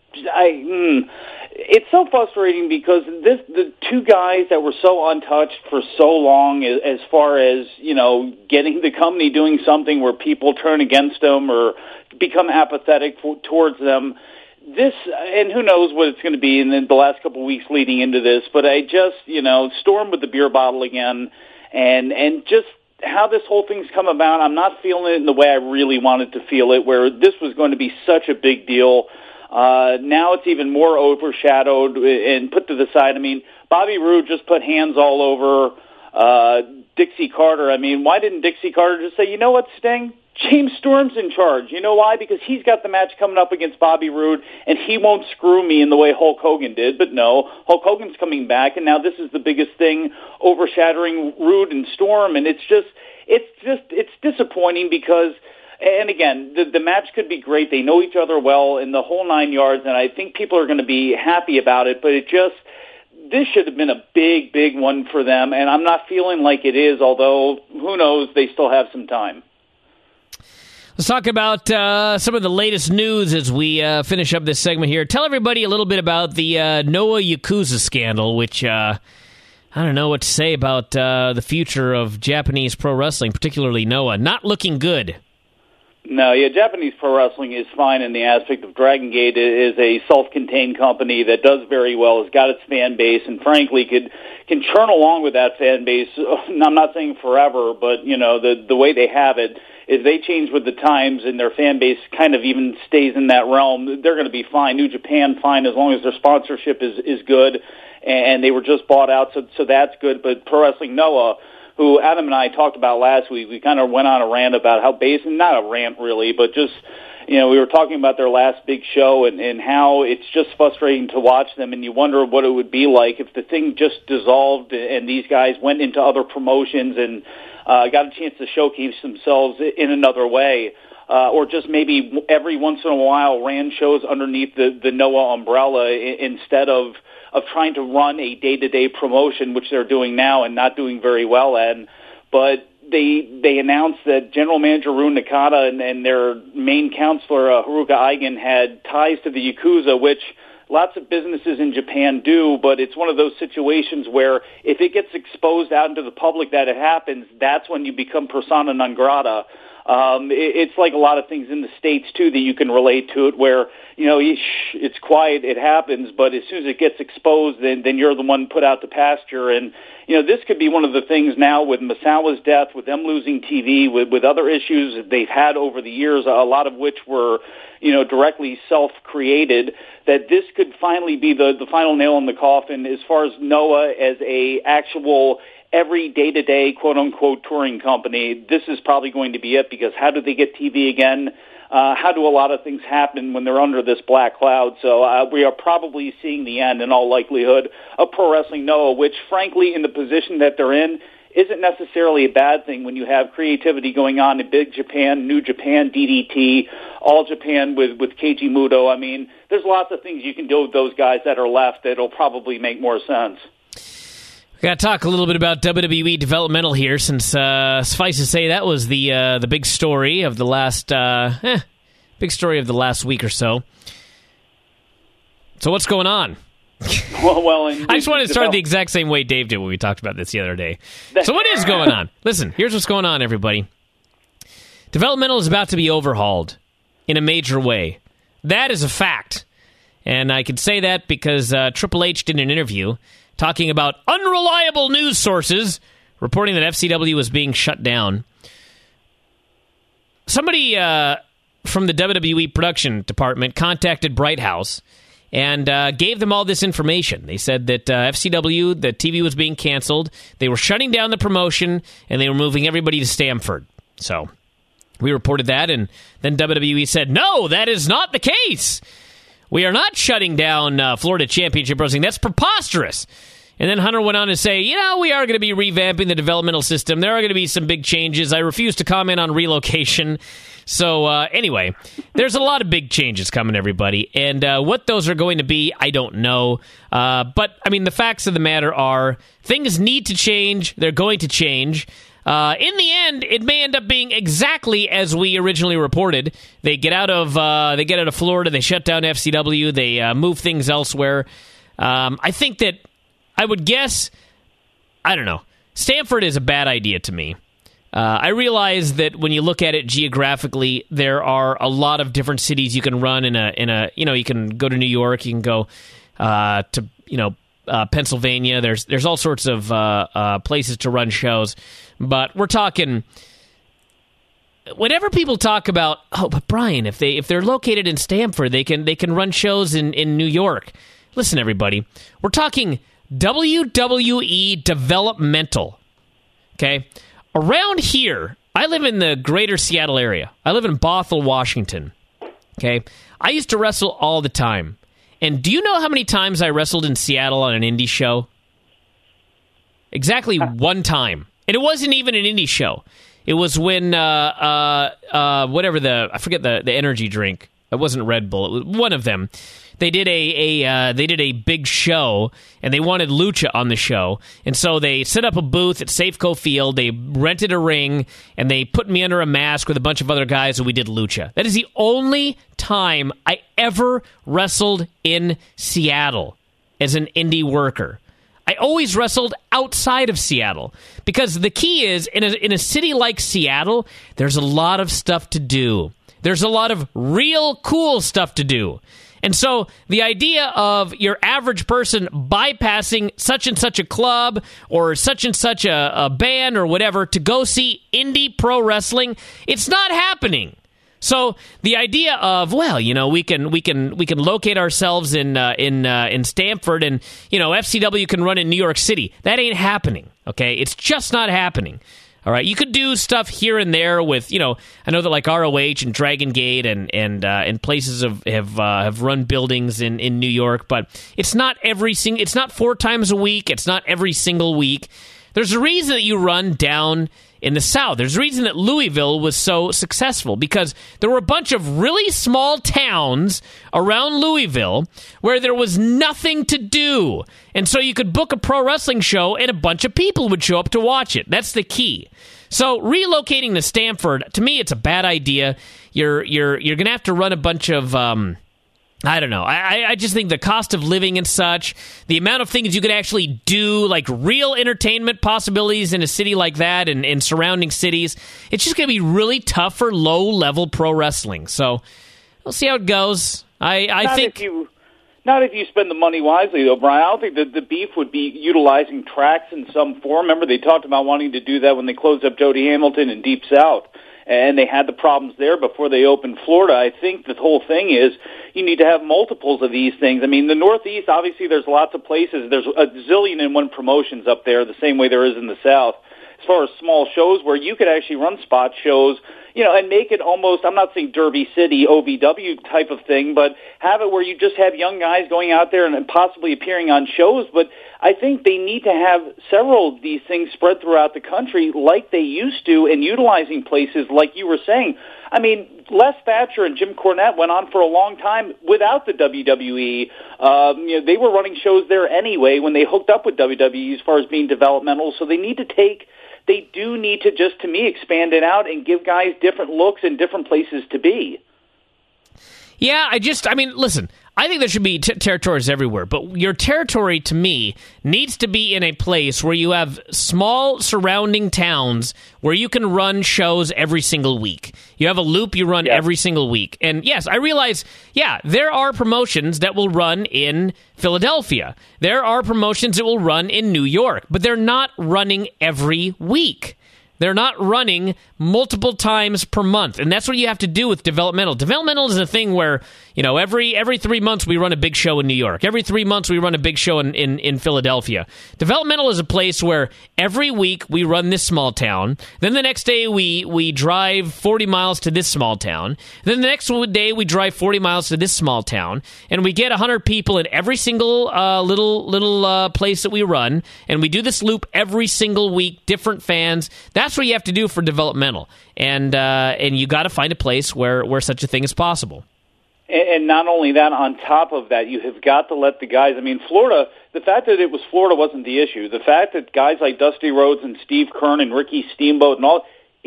It's so frustrating because the two guys that were so untouched for so long, as far as, getting the company doing something where people turn against them or become apathetic towards them. This, and who knows what it's going to be in the last couple of weeks leading into this, but I just, Storm with the beer bottle again, and just how this whole thing's come about, I'm not feeling it in the way I really wanted to feel it, where this was going to be such a big deal. Now it's even more overshadowed and put to the side. I mean, Bobby Roode just put hands all over Dixie Carter. I mean, why didn't Dixie Carter just say, you know what, Sting? James Storm's in charge. You know why? Because he's got the match coming up against Bobby Roode, and he won't screw me in the way Hulk Hogan did. But no, Hulk Hogan's coming back, and now this is the biggest thing overshadowing Roode and Storm, and it's disappointing because, and again, the match could be great. They know each other well in the whole 9 yards, and I think people are going to be happy about it. But this should have been a big, big one for them, and I'm not feeling like it is, although who knows, they still have some time. Let's talk about some of the latest news as we finish up this segment here. Tell everybody a little bit about the Noah Yakuza scandal, which I don't know what to say about the future of Japanese pro wrestling, particularly Noah. Not looking good. No, yeah, Japanese pro wrestling is fine in the aspect of Dragon Gate is a self-contained company that does very well, has got its fan base, and frankly can churn along with that fan base. I'm not saying forever, but the way they have it is they change with the times, and their fan base kind of even stays in that realm. They're going to be fine. New Japan, fine, as long as their sponsorship is good, and they were just bought out, so that's good. But Pro Wrestling Noah, who Adam and I talked about last week, we kind of went on a rant about how not a rant really, but just, we were talking about their last big show and how it's just frustrating to watch them, and you wonder what it would be like if the thing just dissolved and these guys went into other promotions and got a chance to showcase themselves in another way. Or just maybe every once in a while ran shows underneath the Noah umbrella instead of trying to run a day-to-day promotion, which they're doing now and not doing very well at. But they announced that General Manager Rune Nakata and their main counselor, Haruka Eigen, had ties to the Yakuza, which lots of businesses in Japan do, but it's one of those situations where if it gets exposed out into the public that it happens, that's when you become persona non grata. It's like a lot of things in the States, too, that you can relate to it where, it's quiet, it happens, but as soon as it gets exposed, then you're the one put out to pasture. And, this could be one of the things now with Misawa's death, with them losing TV, with other issues that they've had over the years, a lot of which were, directly self-created, that this could finally be the final nail in the coffin as far as Noah as a actual every day-to-day, quote-unquote, touring company. This is probably going to be it, because how do they get TV again? How do a lot of things happen when they're under this black cloud? So we are probably seeing the end, in all likelihood, of Pro Wrestling Noah, which, frankly, in the position that they're in, isn't necessarily a bad thing when you have creativity going on in Big Japan, New Japan, DDT, All Japan with Keiji Muto. I mean, there's lots of things you can do with those guys that are left that'll probably make more sense. We got to talk a little bit about WWE developmental here, since suffice to say that was the big story of the last week or so. So what's going on? Well, I just wanted to start the exact same way Dave did when we talked about this the other day. So what is going on? Listen, here's what's going on, everybody. Developmental is about to be overhauled in a major way. That is a fact. And I can say that because Triple H did an interview talking about unreliable news sources reporting that FCW was being shut down. Somebody from the WWE production department contacted Bright House and gave them all this information. They said that FCW, the TV was being canceled, they were shutting down the promotion, and they were moving everybody to Stamford. So we reported that, and then WWE said, no, that is not the case. We are not shutting down Florida Championship Wrestling. That's preposterous. And then Hunter went on to say, we are going to be revamping the developmental system. There are going to be some big changes. I refuse to comment on relocation. So anyway, there's a lot of big changes coming, everybody. And what those are going to be, I don't know. But, I mean, the facts of the matter are things need to change. They're going to change. In the end, it may end up being exactly as we originally reported. They get out of Florida. They shut down FCW. They move things elsewhere. I think that I would guess, I don't know. Stamford is a bad idea to me. I realize that when you look at it geographically, there are a lot of different cities you can run in a you can go to New York, you can go to Pennsylvania. There's all sorts of places to run shows, but we're talking. Whenever people talk about, but Brian, if they're located in Stamford, they can run shows in New York. Listen, everybody, we're talking WWE developmental. Okay, around here, I live in the greater Seattle area. I live in Bothell, Washington. Okay, I used to wrestle all the time. And do you know how many times I wrestled in Seattle on an indie show? Exactly one time. And it wasn't even an indie show. It was when, I forget the energy drink It wasn't Red Bull. It was one of them. They did a big show, and they wanted Lucha on the show. And so they set up a booth at Safeco Field. They rented a ring, and they put me under a mask with a bunch of other guys, and we did Lucha. That is the only time I ever wrestled in Seattle as an indie worker. I always wrestled outside of Seattle because the key is, in a city like Seattle, there's a lot of stuff to do. There's a lot of real cool stuff to do. And so the idea of your average person bypassing such and such a club or such and such a band or whatever to go see indie pro wrestling, it's not happening. So the idea of, well, we can locate ourselves in Stamford, and FCW can run in New York City. That ain't happening. Okay, it's just not happening. All right, you could do stuff here and there with, I know that like ROH and Dragon Gate and places have run buildings in New York, but it's not it's not 4 times a week. It's not every single week. There's a reason that you run down in the South. There's a reason that Louisville was so successful, because there were a bunch of really small towns around Louisville where there was nothing to do. And so you could book a pro wrestling show and a bunch of people would show up to watch it. That's the key. So relocating to Stamford, to me, it's a bad idea. You're going to have to run a bunch of... I don't know. I just think the cost of living and such, the amount of things you could actually do, like real entertainment possibilities in a city like that and surrounding cities, it's just going to be really tough for low-level pro wrestling. So we'll see how it goes. I think... Not if you spend the money wisely, though, Brian. I don't think that the beef would be utilizing tracks in some form. Remember, they talked about wanting to do that when they closed up Jody Hamilton in Deep South. And they had the problems there before they opened Florida. I think the whole thing is you need to have multiples of these things. I mean, the Northeast, obviously, there's lots of places. There's a zillion and one promotions up there, the same way there is in the South. As far as small shows where you could actually run spot shows, and make it almost, I'm not saying Derby City, OVW type of thing, but have it where you just have young guys going out there and possibly appearing on shows. But I think they need to have several of these things spread throughout the country like they used to, and utilizing places like you were saying. I mean, Les Thatcher and Jim Cornette went on for a long time without the WWE. They were running shows there anyway when they hooked up with WWE as far as being developmental. So they do need to just, to me, expand it out and give guys different looks and different places to be. Yeah, listen, I think there should be territories everywhere, but your territory, to me, needs to be in a place where you have small surrounding towns where you can run shows every single week. You have a loop you run every single week. And yes, I realize, there are promotions that will run in Philadelphia. There are promotions that will run in New York, but they're not running every week. They're not running multiple times per month, and that's what you have to do with developmental. Developmental is a thing where, every 3 months we run a big show in New York. Every 3 months we run a big show in Philadelphia. Developmental is a place where every week we run this small town. Then the next day we drive 40 miles to this small town. Then the next day we drive 40 miles to this small town, and we get 100 people in every single little place that we run, and we do this loop every single week, different fans. That's what you have to do for developmental, and you got to find a place where such a thing is possible. And not only that, on top of that, you have got to let the guys. I mean, Florida. The fact that it was Florida wasn't the issue. The fact that guys like Dusty Rhodes and Steve Kern and Ricky Steamboat and all,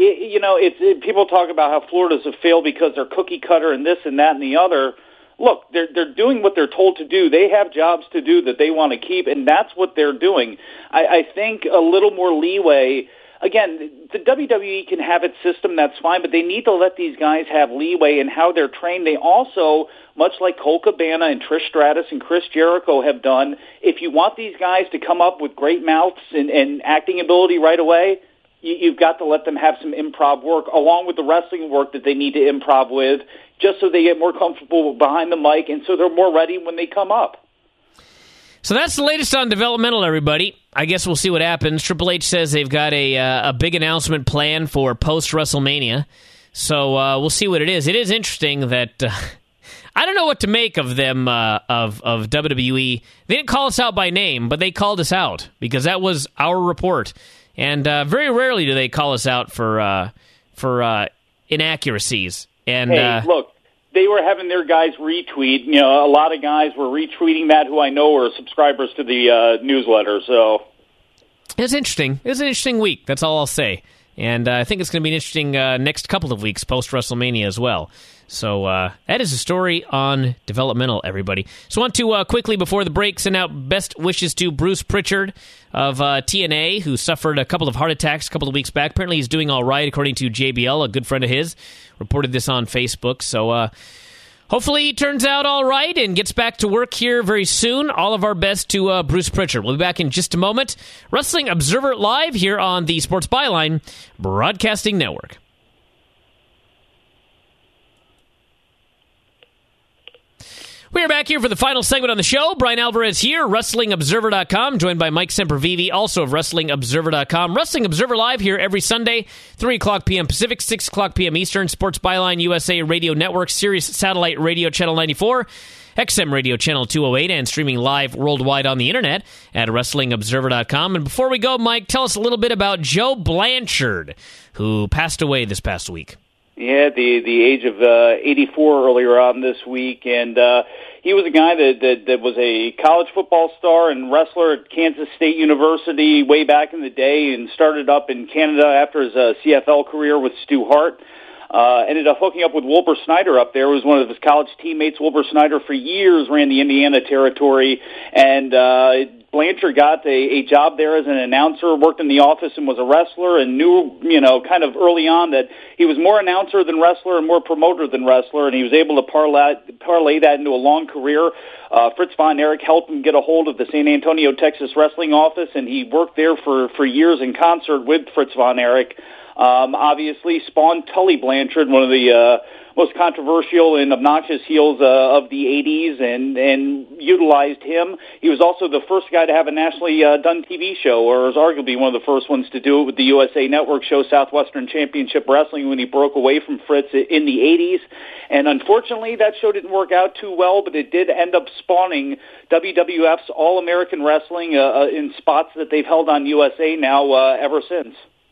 people talk about how Florida's a fail because they're cookie cutter and this and that and the other. Look, they're doing what they're told to do. They have jobs to do that they want to keep, and that's what they're doing. I think a little more leeway. Again, the WWE can have its system, that's fine, but they need to let these guys have leeway in how they're trained. They also, much like Colt Cabana and Trish Stratus and Chris Jericho have done, if you want these guys to come up with great mouths and acting ability right away, you've got to let them have some improv work along with the wrestling work that they need to improv with, just so they get more comfortable behind the mic and so they're more ready when they come up. So that's the latest on developmental, everybody. I guess we'll see what happens. Triple H says they've got a big announcement planned for post-WrestleMania. So we'll see what it is. It is interesting that I don't know what to make of them, of WWE. They didn't call us out by name, but they called us out because that was our report. And very rarely do they call us out for inaccuracies. And hey, look. they were having their guys retweet. You know, a lot of guys were retweeting that who I know are subscribers to the newsletter. So it was interesting. It was an interesting week. That's all I'll say. And I think it's going to be an interesting next couple of weeks post-WrestleMania as well. So that is a story on developmental, everybody. So I want to quickly, before the break, send out best wishes to Bruce Pritchard of TNA, who suffered a couple of heart attacks a couple of weeks back. Apparently he's doing all right, according to JBL, a good friend of his. Reported this on Facebook. So hopefully he turns out all right and gets back to work here very soon. All of our best to Bruce Pritchard. We'll be back in just a moment. Wrestling Observer Live here on the Sports Byline Broadcasting Network. We are back here for the final segment on the show. Brian Alvarez here, WrestlingObserver.com, joined by Mike Sempervive, also of WrestlingObserver.com. Wrestling Observer Live here every Sunday, 3 o'clock p.m. Pacific, 6 o'clock p.m. Eastern, Sports Byline USA Radio Network, Sirius Satellite Radio Channel 94, XM Radio Channel 208, and streaming live worldwide on the internet at WrestlingObserver.com. And before we go, Mike, tell us a little bit about Joe Blanchard, who passed away this past week. Yeah, the age of 84 earlier on this week, and he was a guy that was a college football star and wrestler at Kansas State University way back in the day, and started up in Canada after his CFL career with Stu Hart. Ended up hooking up with Wilbur Snyder up there. Was one of his college teammates. Wilbur Snyder for years ran the Indiana territory, and Blanchard got a job there as an announcer, worked in the office and was a wrestler, and knew, kind of early on that he was more announcer than wrestler and more promoter than wrestler, and he was able to parlay that into a long career. Fritz von Erich helped him get a hold of the San Antonio, Texas wrestling office, and he worked there for years in concert with Fritz von Erich. Obviously spawned Tully Blanchard, one of the most controversial and obnoxious heels of the 80s, and utilized him. He was also the first guy to have a nationally done TV show, or was arguably one of the first ones to do it with the USA Network show Southwestern Championship Wrestling when he broke away from Fritz in the 80s. And unfortunately, that show didn't work out too well, but it did end up spawning WWF's All-American Wrestling in spots that they've held on USA now ever since.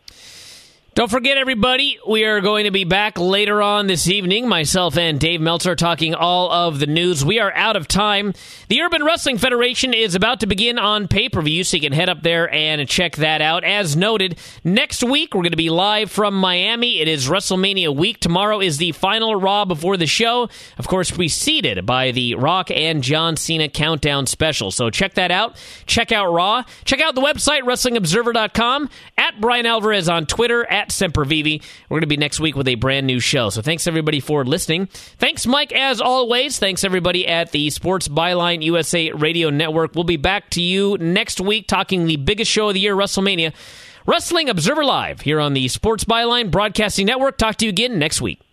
Don't forget, everybody, we are going to be back later on this evening. Myself and Dave Meltzer talking all of the news. We are out of time. The Urban Wrestling Federation is about to begin on pay-per-view, so you can head up there and check that out. As noted, next week we're going to be live from Miami. It is WrestleMania week. Tomorrow is the final Raw before the show, of course, preceded by the Rock and John Cena Countdown Special. So check that out. Check out Raw. Check out the website, WrestlingObserver.com, at Brian Alvarez on Twitter, at Sempervive. We're going to be next week with a brand new show. So thanks, everybody, for listening. Thanks, Mike, as always. Thanks, everybody, at the Sports Byline USA Radio Network. We'll be back to you next week talking the biggest show of the year, WrestleMania. Wrestling Observer Live here on the Sports Byline Broadcasting Network. Talk to you again next week.